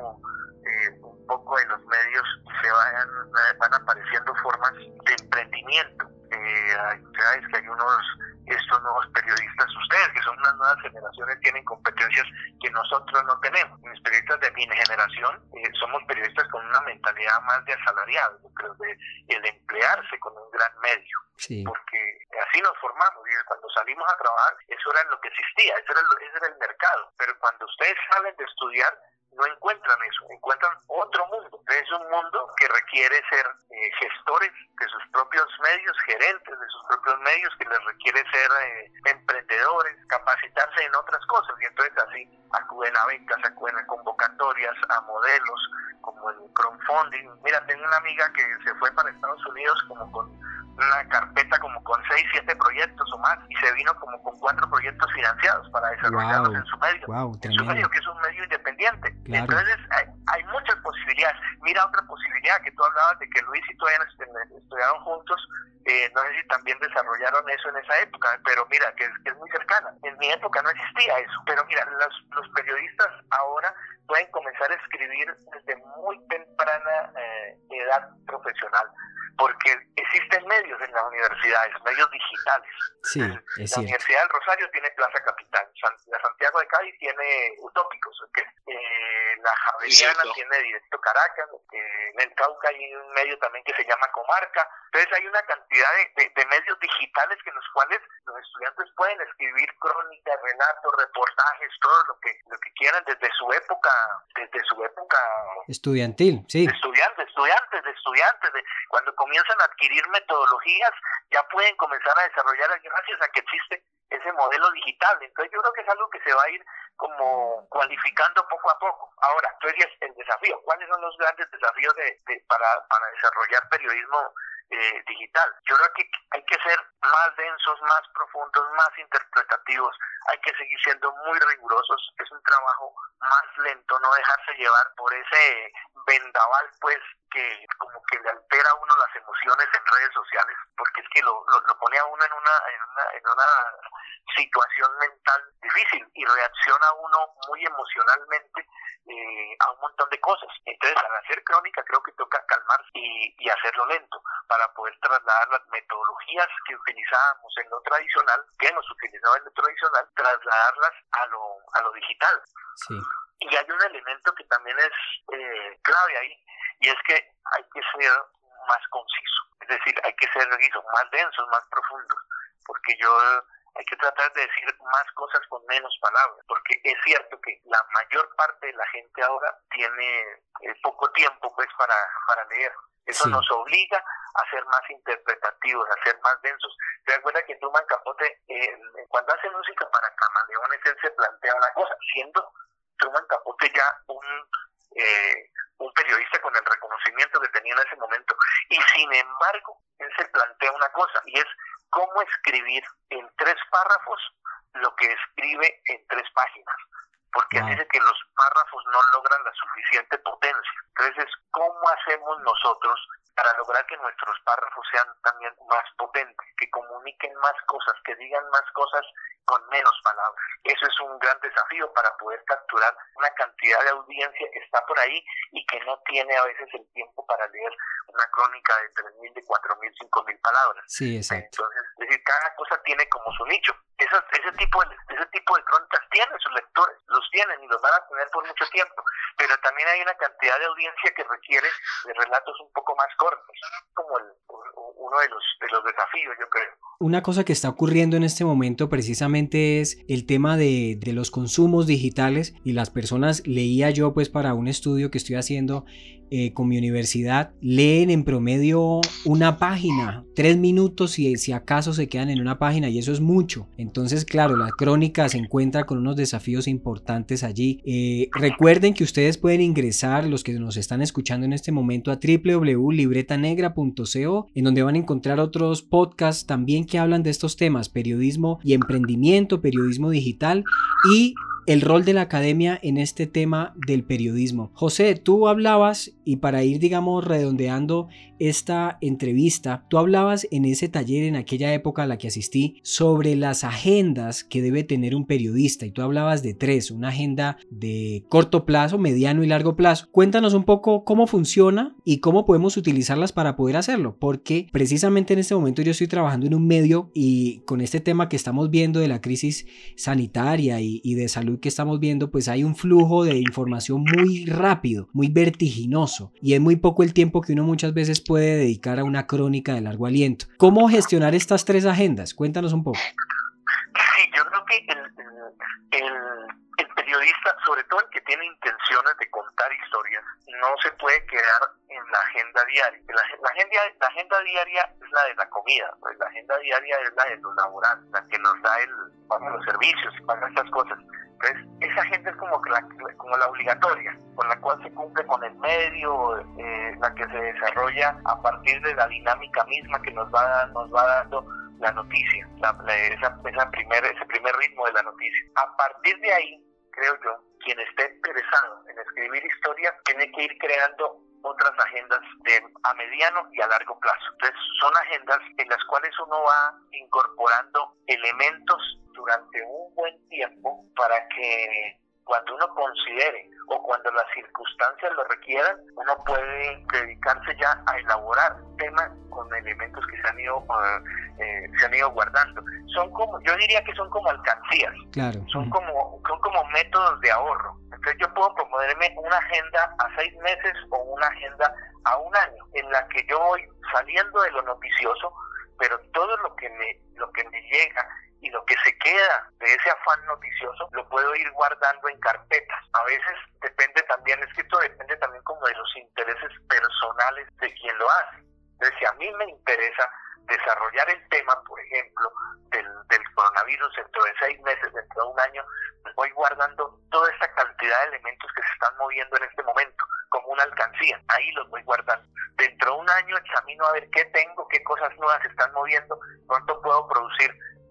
un poco de los medios y van apareciendo formas de emprendimiento. sabes que hay estos nuevos periodistas, ustedes que son unas nuevas generaciones, tienen competencias que nosotros no tenemos. Mis periodistas de mi generación somos periodistas con una mentalidad más de asalariado, yo creo, de el emplearse con un gran medio. Sí. Porque así nos formamos, y cuando salimos a trabajar eso era lo que existía, ese era el mercado, pero cuando ustedes salen de estudiar no encuentran eso, encuentran otro mundo. Es un mundo que requiere ser gestores de sus propios medios, gerentes de sus propios medios, que les requiere ser emprendedores, capacitarse en otras cosas, y entonces así acuden a becas, acuden a convocatorias, a modelos, como el crowdfunding. Mira, tengo una amiga que se fue para Estados Unidos como con una carpeta como con 6, 7 proyectos o más, y se vino como con 4 proyectos financiados para desarrollarlos en su medio. En su medio, que es un medio independiente. Claro. Entonces hay muchas posibilidades. Mira, otra posibilidad que tú hablabas de que Luis y tú estudiaron juntos, no sé si también desarrollaron eso en esa época, pero mira, que es muy cercana. En mi época no existía eso, pero mira, los periodistas ahora pueden comenzar a escribir desde muy temprana edad profesional, porque existen medios en las universidades, medios digitales. Sí, es cierto. La Universidad del Rosario tiene Plaza Capital, la Santiago de Cádiz tiene Utópicos, la Javeriana tiene Directo Caracas, en el Cauca hay un medio también que se llama Comarca. Entonces hay una cantidad de medios digitales que en los cuales los estudiantes pueden escribir crónicas, relatos, reportajes, todo lo que quieran desde su época estudiantil, sí. Estudiantes, cuando comienzan a adquirir metodologías, ya pueden comenzar a desarrollar gracias a que existe ese modelo digital. Entonces yo creo que es algo que se va a ir como cualificando poco a poco. Ahora, entonces el desafío, ¿cuáles son los grandes desafíos para desarrollar periodismo digital? Yo creo que hay que ser más densos, más profundos, más interpretativos, hay que seguir siendo muy rigurosos, es un trabajo más lento, no dejarse llevar por ese vendaval pues que como que le altera a uno las emociones en redes sociales, porque es que lo pone a uno en una situación mental difícil y reacciona uno muy emocionalmente a un montón de cosas. Entonces al hacer crónica creo que toca calmarse y hacerlo lento para poder trasladar las metodologías que utilizábamos en lo tradicional, que hemos utilizado en lo tradicional, trasladarlas a lo digital. Sí. Y hay un elemento que también es clave ahí, y es que hay que ser más conciso, es decir, hay que ser más densos, más profundos, porque hay que tratar de decir más cosas con menos palabras, porque es cierto que la mayor parte de la gente ahora tiene poco tiempo pues para leer. Eso nos obliga a ser más interpretativos, a ser más densos. ¿Te das cuenta que Truman Capote, cuando hace música para Camaleones, él se plantea una cosa, siendo Truman Capote ya un periodista con el reconocimiento que tenía en ese momento, y sin embargo él se plantea una cosa, y es cómo escribir en 3 párrafos lo que escribe en 3 páginas, porque él dice que los párrafos no logran la suficiente potencia. Entonces, ¿cómo hacemos nosotros para lograr que nuestros párrafos sean también más potentes, que comuniquen más cosas, que digan más cosas con menos palabras? Eso es un gran desafío para poder capturar una cantidad de audiencia que está por ahí y que no tiene a veces el tiempo para leer una crónica de 3.000, de 4.000, 5.000 palabras. Sí, exacto. Entonces, es decir, cada cosa tiene como su nicho. Ese tipo de crónicas tienen sus lectores, los tienen y los van a tener por mucho tiempo, pero también hay una cantidad de audiencia que requiere de relatos un poco más cortos, como uno de los desafíos, yo creo. Una cosa que está ocurriendo en este momento precisamente es el tema de los consumos digitales, y las personas, leía yo pues para un estudio que estoy haciendo con mi universidad, leen en promedio una página, 3 minutos y si acaso se quedan en una página, y eso es mucho. Entonces claro, la crónica se encuentra con unos desafíos importantes allí. Recuerden que ustedes pueden ingresar, los que nos están escuchando en este momento, a www.libretanegra.co, en donde van a encontrar otros podcasts también que hablan de estos temas: periodismo y emprendimiento, periodismo digital, y el rol de la academia en este tema del periodismo. José, tú hablabas, y para ir, digamos, redondeando esta entrevista, tú hablabas en ese taller, en aquella época a la que asistí, sobre las agendas que debe tener un periodista, y tú hablabas de 3, una agenda de corto plazo, mediano y largo plazo. Cuéntanos un poco cómo funciona y cómo podemos utilizarlas para poder hacerlo, porque precisamente en este momento yo estoy trabajando en un medio, y con este tema que estamos viendo de la crisis sanitaria y de salud que estamos viendo, pues hay un flujo de información muy rápido, muy vertiginoso, y es muy poco el tiempo que uno muchas veces puede dedicar a una crónica de largo aliento. ¿Cómo gestionar estas 3 agendas? Cuéntanos un poco. Sí, yo creo que el periodista, sobre todo el que tiene intenciones de contar historias, no se puede quedar en la agenda diaria. La agenda diaria es la de la comida, pues la agenda diaria es la de los laborales, la que nos da paga los servicios, paga estas cosas. Entonces, esa agenda es como la obligatoria, con la cual se cumple con el medio, la que se desarrolla a partir de la dinámica misma que nos va dando la noticia, ese primer ritmo de la noticia. A partir de ahí, creo yo, quien esté interesado en escribir historia tiene que ir creando otras agendas a mediano y a largo plazo. Entonces, son agendas en las cuales uno va incorporando elementos durante un buen tiempo para que cuando uno considere o cuando las circunstancias lo requieran, uno puede dedicarse ya a elaborar temas con elementos que se han ido guardando. Yo diría que son como alcancías, claro. Son como métodos de ahorro. Entonces yo puedo proponerme una agenda a 6 meses o una agenda a 1 año, en la que yo voy saliendo de lo noticioso, pero todo lo que me llega y lo que se queda de ese afán noticioso lo puedo ir guardando en carpetas. A veces depende también como de los intereses personales de quien lo hace. Entonces, si a mí me interesa desarrollar el tema, por ejemplo, del coronavirus dentro de 6 meses, dentro de 1 año, pues voy guardando toda esta cantidad de elementos que se están moviendo en este momento, como una alcancía. Ahí los voy guardando. Dentro de 1 año examino a ver qué tengo, qué cosas nuevas se están moviendo, pronto puedo producir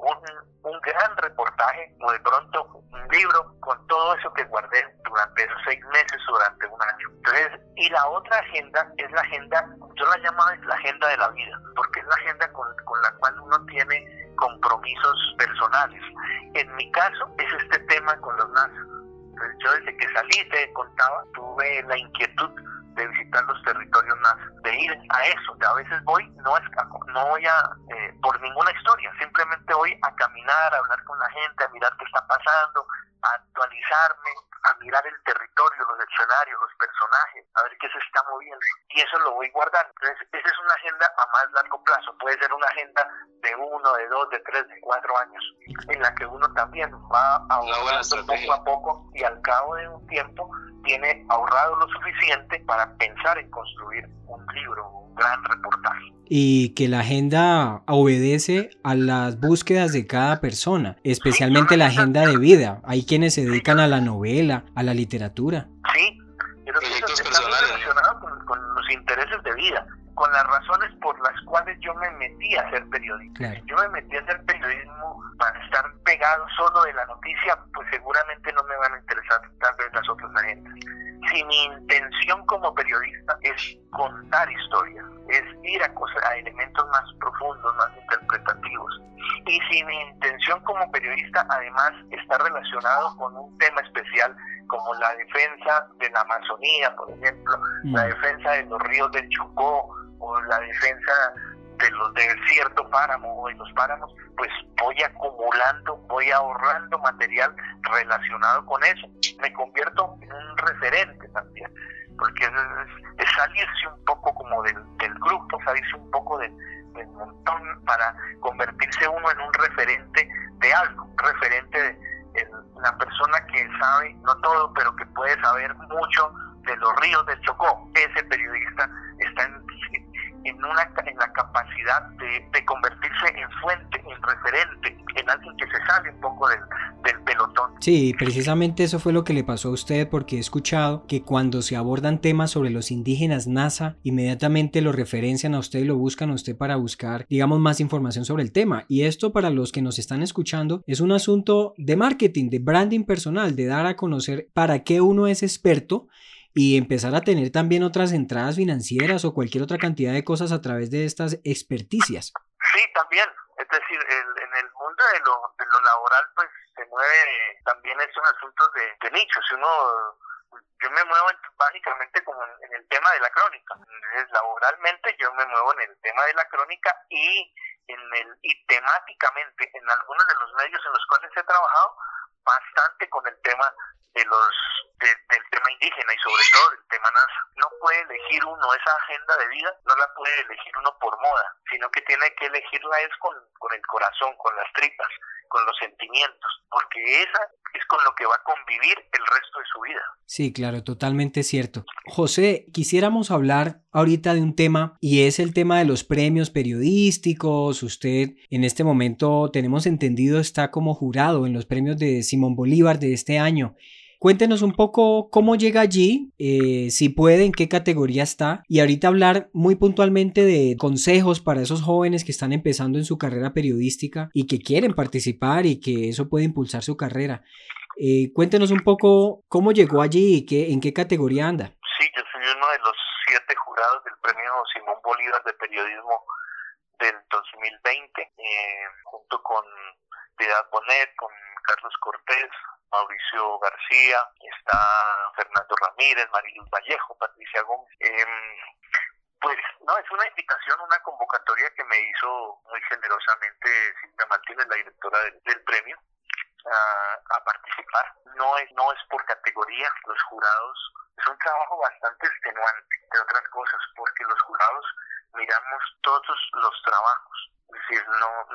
un gran reportaje o de pronto un libro con todo eso que guardé durante esos 6 meses o durante 1 año. Entonces, y la otra agenda es la agenda, yo la llamo la agenda de la vida, porque es la agenda con la cual uno tiene compromisos personales. En mi caso es este tema con los NASA. Entonces, yo desde que salí, te contaba, tuve la inquietud de visitar los territorios NASA, de ir a eso. A veces voy, no voy por ninguna historia, simplemente voy a caminar, a hablar con la gente, a mirar qué está pasando, a actualizarme, a mirar el territorio, los escenarios, los personajes, a ver qué se está moviendo, y eso lo voy guardando. Entonces, esa es una agenda a más largo plazo, puede ser una agenda de 1, de 2, de 3, de 4 años, en la que uno también va ahorrando poco a poco, y al cabo de un tiempo tiene ahorrado lo suficiente para pensar en construir un libro, un gran reportaje. Y que la agenda obedece a las búsquedas de cada persona, especialmente la agenda de vida. Hay quienes se dedican a la novela, a la literatura. Sí, pero eso está muy relacionado con los intereses de vida, con las razones por las cuales yo me metí a hacer periodismo. Claro. Yo me metí a hacer periodismo para estar pegado solo de la noticia, pues seguramente no me van a interesar tal vez las otras agendas. Si mi intención como periodista es contar historias, es ir a elementos más profundos, más interpretativos, y si mi intención como periodista además está relacionado con un tema especial como la defensa de la Amazonía, por ejemplo, la defensa de los ríos del Chocó, o la defensa del cierto páramo o de los páramos, pues voy acumulando, voy ahorrando material relacionado con eso. Me convierto en un referente también, porque es salirse un poco como del grupo, salirse un poco del montón para convertirse uno en un referente de algo, un referente de una persona que sabe, no todo, pero que puede saber mucho de los ríos del Chocó. Ese periodista está en la capacidad de convertirse en fuente, en referente, en alguien que se sale un poco del pelotón. Sí, precisamente eso fue lo que le pasó a usted, porque he escuchado que cuando se abordan temas sobre los indígenas NASA, inmediatamente lo referencian a usted y lo buscan a usted para buscar, digamos, más información sobre el tema. Y esto, para los que nos están escuchando, es un asunto de marketing, de branding personal, de dar a conocer para qué uno es experto y empezar a tener también otras entradas financieras o cualquier otra cantidad de cosas a través de estas experticias. Sí, también. Es decir, en el mundo de lo laboral, pues se mueve, también es un asunto de nicho. Yo me muevo básicamente como en el tema de la crónica. Entonces, laboralmente yo me muevo en el tema de la crónica y temáticamente en algunos de los medios en los cuales he trabajado bastante con el tema del tema indígena y sobre todo del tema NASA. No puede elegir uno esa agenda de vida, no la puede elegir uno por moda, sino que tiene que elegirla es con el corazón, con las tripas, con los sentimientos, porque esa es con lo que va a convivir el resto de su vida. Sí, claro, totalmente cierto. José, quisiéramos hablar ahorita de un tema y es el tema de los premios periodísticos. Usted en este momento, tenemos entendido, está como jurado en los premios de Simón Bolívar de este año. Cuéntenos un poco cómo llega allí, si puede, en qué categoría está, y ahorita hablar muy puntualmente de consejos para esos jóvenes que están empezando en su carrera periodística y que quieren participar y que eso puede impulsar su carrera. Cuéntenos un poco cómo llegó allí y en qué categoría anda. Sí, yo soy uno de los 7 jurados del premio Simón Bolívar de periodismo del 2020, junto con Piedad Bonet, con Carlos Cortés, Mauricio García, está Fernando Ramírez, Mariluz Vallejo, Patricia Gómez. Pues no, es una invitación, una convocatoria que me hizo muy generosamente Silvia Martínez, la directora del premio, a participar. No es por categoría, los jurados, es un trabajo bastante extenuante, de otras cosas, porque los jurados miramos todos los trabajos. Es decir,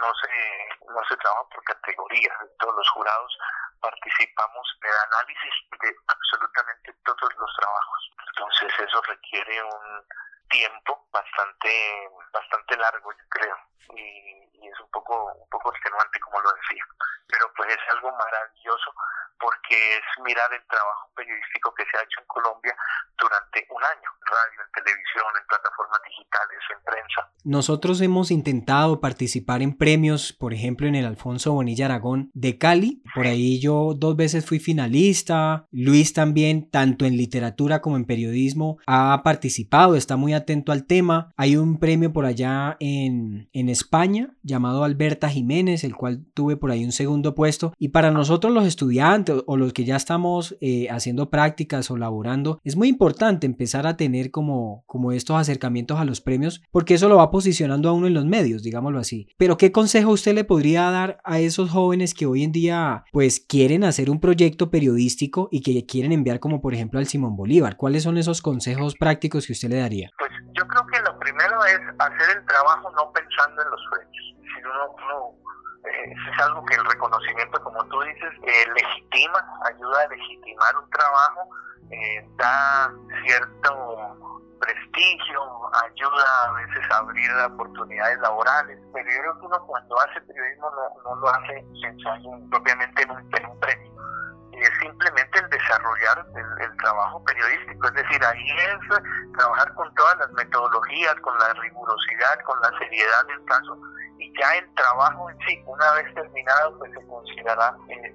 no se trabaja por categoría. Todos los jurados participamos en el análisis de absolutamente todos los trabajos. Entonces eso requiere un tiempo bastante largo, yo creo, y es un poco extenuante, como lo decía. Pero pues es algo maravilloso porque es mirar el trabajo periodístico que se ha hecho en Colombia durante un año, en radio, en televisión, en plataformas digitales, en prensa. Nosotros hemos intentado participar en premios, por ejemplo en el Alfonso Bonilla Aragón de Cali, por ahí yo 2 veces fui finalista, Luis también, tanto en literatura como en periodismo, ha participado, está muy atento al tema. Hay un premio por allá en España llamado Alberta Jiménez, el cual tuve por ahí un segundo puesto, y para nosotros los estudiantes o los que ya estamos haciendo prácticas o laborando, es muy importante empezar a tener como estos acercamientos a los premios, porque eso lo va posicionando a uno en los medios, digámoslo así. Pero ¿qué consejo usted le podría dar a esos jóvenes que hoy en día pues quieren hacer un proyecto periodístico y que quieren enviar, como por ejemplo al Simón Bolívar? ¿Cuáles son esos consejos prácticos que usted le daría? Pues yo creo que lo primero es hacer el trabajo no pensando en los premios. Si uno es algo que el reconocimiento, como tú dices, legitima, ayuda a legitimar un trabajo, da cierto prestigio, ayuda a veces a abrir oportunidades laborales, pero yo creo que uno cuando hace periodismo no lo hace pensando propiamente en un premio, y es simplemente el desarrollar el trabajo periodístico, es decir, ahí es trabajar con todas las metodologías, con la rigurosidad, con la seriedad del caso, y ya el trabajo en sí, una vez terminado, pues se considerará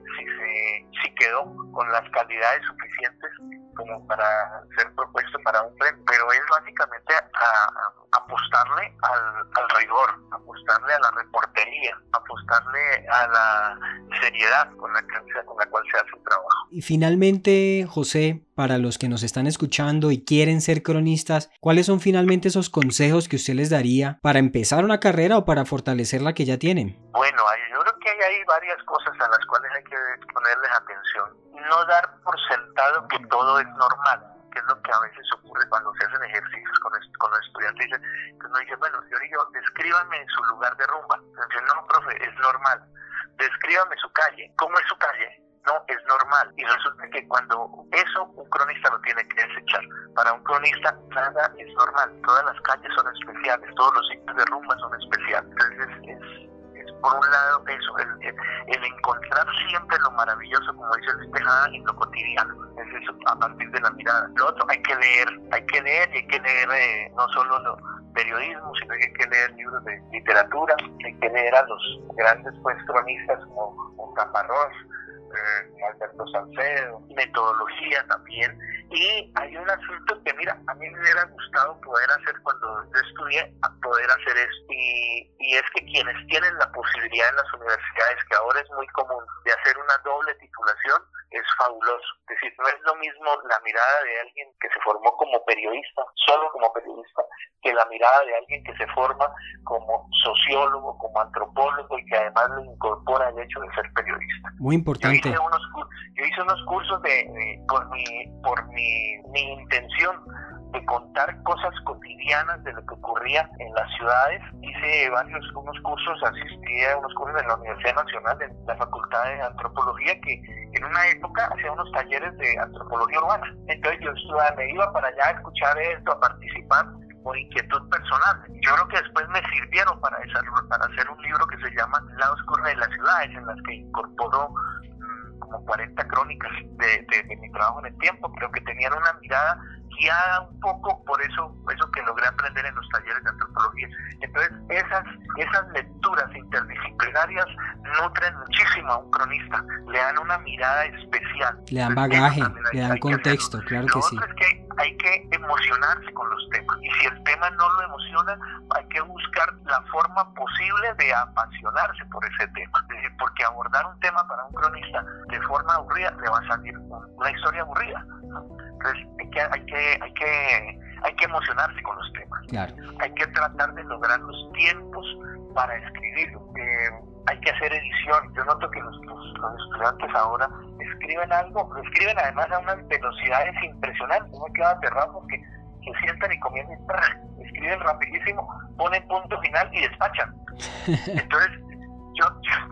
si quedó con las calidades suficientes como para ser propuesto para un premio, pero es básicamente apostarle al rigor, apostarle a la reportería, apostarle a la seriedad con la cual se hace un trabajo. Y finalmente, José, para los que nos están escuchando y quieren ser cronistas, ¿cuáles son finalmente esos consejos que usted les daría para empezar una carrera o para fortalecer la que ya tienen? Bueno, yo creo que hay varias cosas a las cuales hay que ponerles atención. No dar por sentado que todo es normal, que es lo que a veces ocurre cuando se hacen ejercicios con los estudiantes. Que uno dice, bueno, yo descríbame su lugar de rumba. Entonces, no, profe, es normal. Descríbame su calle. ¿Cómo es su calle? No, es normal. Y resulta que cuando eso un cronista lo tiene que desechar. Para un cronista nada es normal. Todas las calles son especiales, todos los sitios de rumba son especiales. Entonces es por un lado eso, el encontrar siempre lo maravilloso, como dice Luis Tejada, en lo cotidiano, es eso, a partir de la mirada. Lo otro, hay que leer y hay que leer no solo periodismo, sino que hay que leer libros de literatura, hay que leer a los grandes cronistas como Caparrós, Alberto Salcedo, metodología también. Y hay un asunto que, mira, a mí me hubiera gustado poder hacer cuando yo estudié, poder hacer esto, y es que quienes tienen la posibilidad en las universidades, que ahora es muy común, de hacer una doble titulación, es fabuloso. Es decir, no es lo mismo la mirada de alguien que se formó como periodista, solo como periodista, que la mirada de alguien que se forma como sociólogo, como antropólogo, y que además le incorpora el hecho de ser periodista. Muy importante. Yo hice unos cursos por mi intención de contar cosas cotidianas de lo que ocurría en las ciudades. Hice unos cursos, asistí a unos cursos en la Universidad Nacional, en la Facultad de Antropología, que en una época hacía unos talleres de antropología urbana. Entonces yo me iba para allá a escuchar esto, a participar por inquietud personal. Yo creo que después me sirvieron para hacer un libro que se llama Lados Oscuro de las ciudades, en las que incorporó como 40 crónicas de mi trabajo en el tiempo. Creo que tenían una mirada guiada un poco por eso que logré aprender en los talleres de antropología. Entonces esas lecturas interdisciplinarias nutren muchísimo a un cronista, le dan una mirada especial, le dan bagaje, le dan contexto, claro que sí. Lo otro es que hay que emocionarse con los temas, y si el tema no lo emociona, hay que buscar la forma posible de apasionarse por ese tema. Es decir, porque abordar un tema para un cronista de forma aburrida le va a salir una historia aburrida, ¿no? Entonces hay que emocionarse con los temas. Claro. Hay que tratar de lograr los tiempos para escribirlo. Hay que hacer edición. Yo noto que los estudiantes ahora escriben algo, lo escriben además a unas velocidades impresionantes. Uno queda aterrado porque se sientan y comienzan, escriben rapidísimo, ponen punto final y despachan. Entonces yo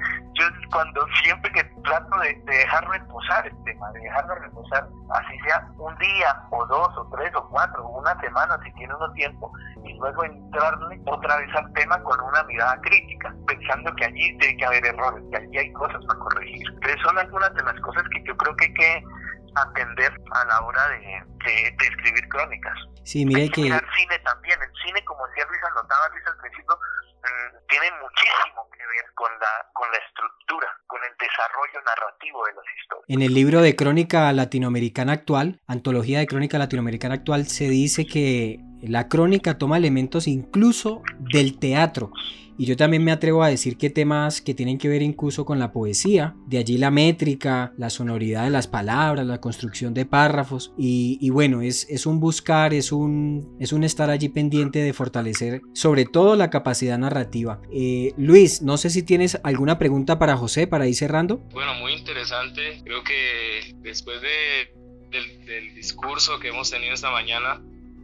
siempre que trato de dejar reposar el tema, de dejarlo reposar, así sea un día o 2 o 3 o 4 o una semana si tiene uno tiempo, y luego entrarle otra vez al tema con una mirada crítica, pensando que allí tiene que haber errores, que allí hay cosas para corregir. Entonces son algunas de las cosas que yo creo que hay que atender a la hora de escribir crónicas. Sí, mire que mirar cine también. El cine, como decía Luis, anotaba Luis al principio, tiene muchísimo que ver con la estructura, con el desarrollo narrativo de las historias. En el libro de Crónica Latinoamericana Actual, Antología de Crónica Latinoamericana Actual, se dice que la crónica toma elementos incluso del teatro. Y yo también me atrevo a decir que temas que tienen que ver incluso con la poesía, de allí la métrica, la sonoridad de las palabras, la construcción de párrafos, y bueno, es un buscar, es un estar allí pendiente de fortalecer sobre todo la capacidad narrativa. Luis, no sé si tienes alguna pregunta para José para ir cerrando. Bueno, muy interesante. Creo que después del discurso que hemos tenido esta mañana,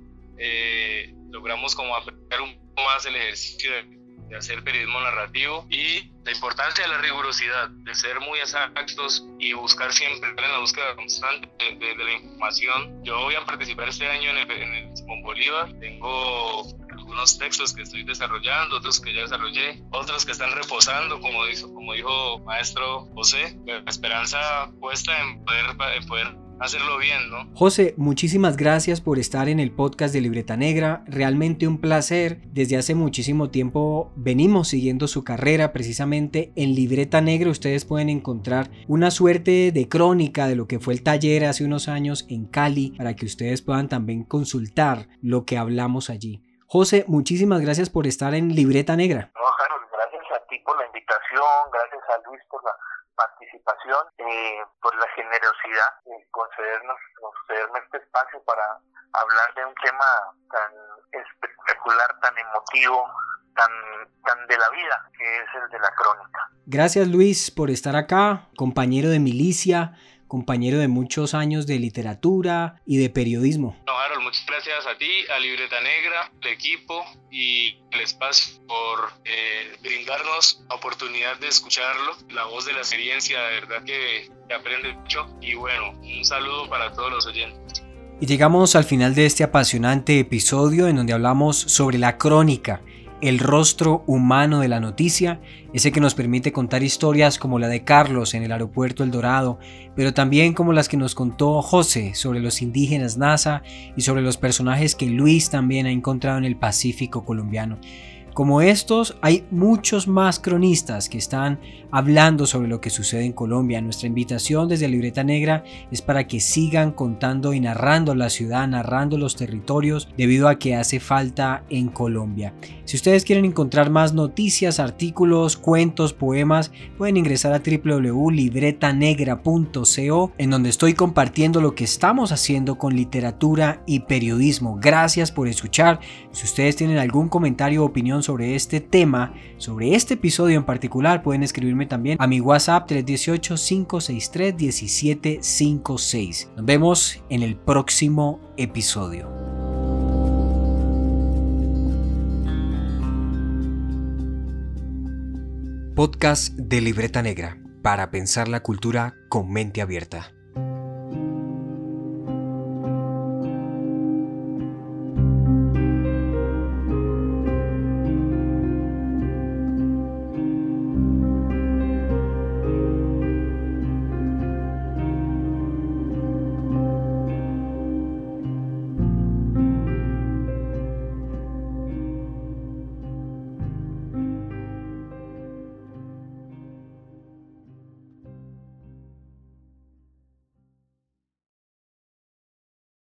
logramos como aplicar un poco más el ejercicio de hacer periodismo narrativo y la importancia de la rigurosidad, de ser muy exactos y buscar siempre, en la búsqueda constante de la información. Yo voy a participar este año en el Simón Bolívar. Tengo algunos textos que estoy desarrollando, otros que ya desarrollé, otros que están reposando, como dijo maestro José, la esperanza puesta en poder hacerlo bien, ¿no? José, muchísimas gracias por estar en el podcast de Libreta Negra, realmente un placer. Desde hace muchísimo tiempo venimos siguiendo su carrera. Precisamente en Libreta Negra ustedes pueden encontrar una suerte de crónica de lo que fue el taller hace unos años en Cali, para que ustedes puedan también consultar lo que hablamos allí. José, muchísimas gracias por estar en Libreta Negra. No, Harold, gracias a ti por la invitación, gracias a Luis por la participación, por la generosidad de concederme este espacio para hablar de un tema tan espectacular, tan emotivo, tan de la vida, que es el de la crónica. Gracias, Luis, por estar acá, compañero de milicia, compañero de muchos años de literatura y de periodismo. No, Harold, muchas gracias a ti, a Libreta Negra, al equipo y el espacio por brindarnos la oportunidad de escucharlo, la voz de la experiencia, de verdad que aprende mucho. Y bueno, un saludo para todos los oyentes. Y llegamos al final de este apasionante episodio en donde hablamos sobre la crónica, el rostro humano de la noticia, ese que nos permite contar historias como la de Carlos en el aeropuerto El Dorado, pero también como las que nos contó José sobre los indígenas Nasa y sobre los personajes que Luis también ha encontrado en el Pacífico colombiano. Como estos, hay muchos más cronistas que están hablando sobre lo que sucede en Colombia. Nuestra invitación desde Libreta Negra es para que sigan contando y narrando la ciudad, narrando los territorios, debido a que hace falta en Colombia. Si ustedes quieren encontrar más noticias, artículos, cuentos, poemas, pueden ingresar a www.libretanegra.co, en donde estoy compartiendo lo que estamos haciendo con literatura y periodismo. Gracias por escuchar. Si ustedes tienen algún comentario o opinión sobre este tema, sobre este episodio en particular, pueden escribirme también a mi WhatsApp 318-563-1756. Nos vemos en el próximo episodio. Podcast de Libreta Negra, para pensar la cultura con mente abierta.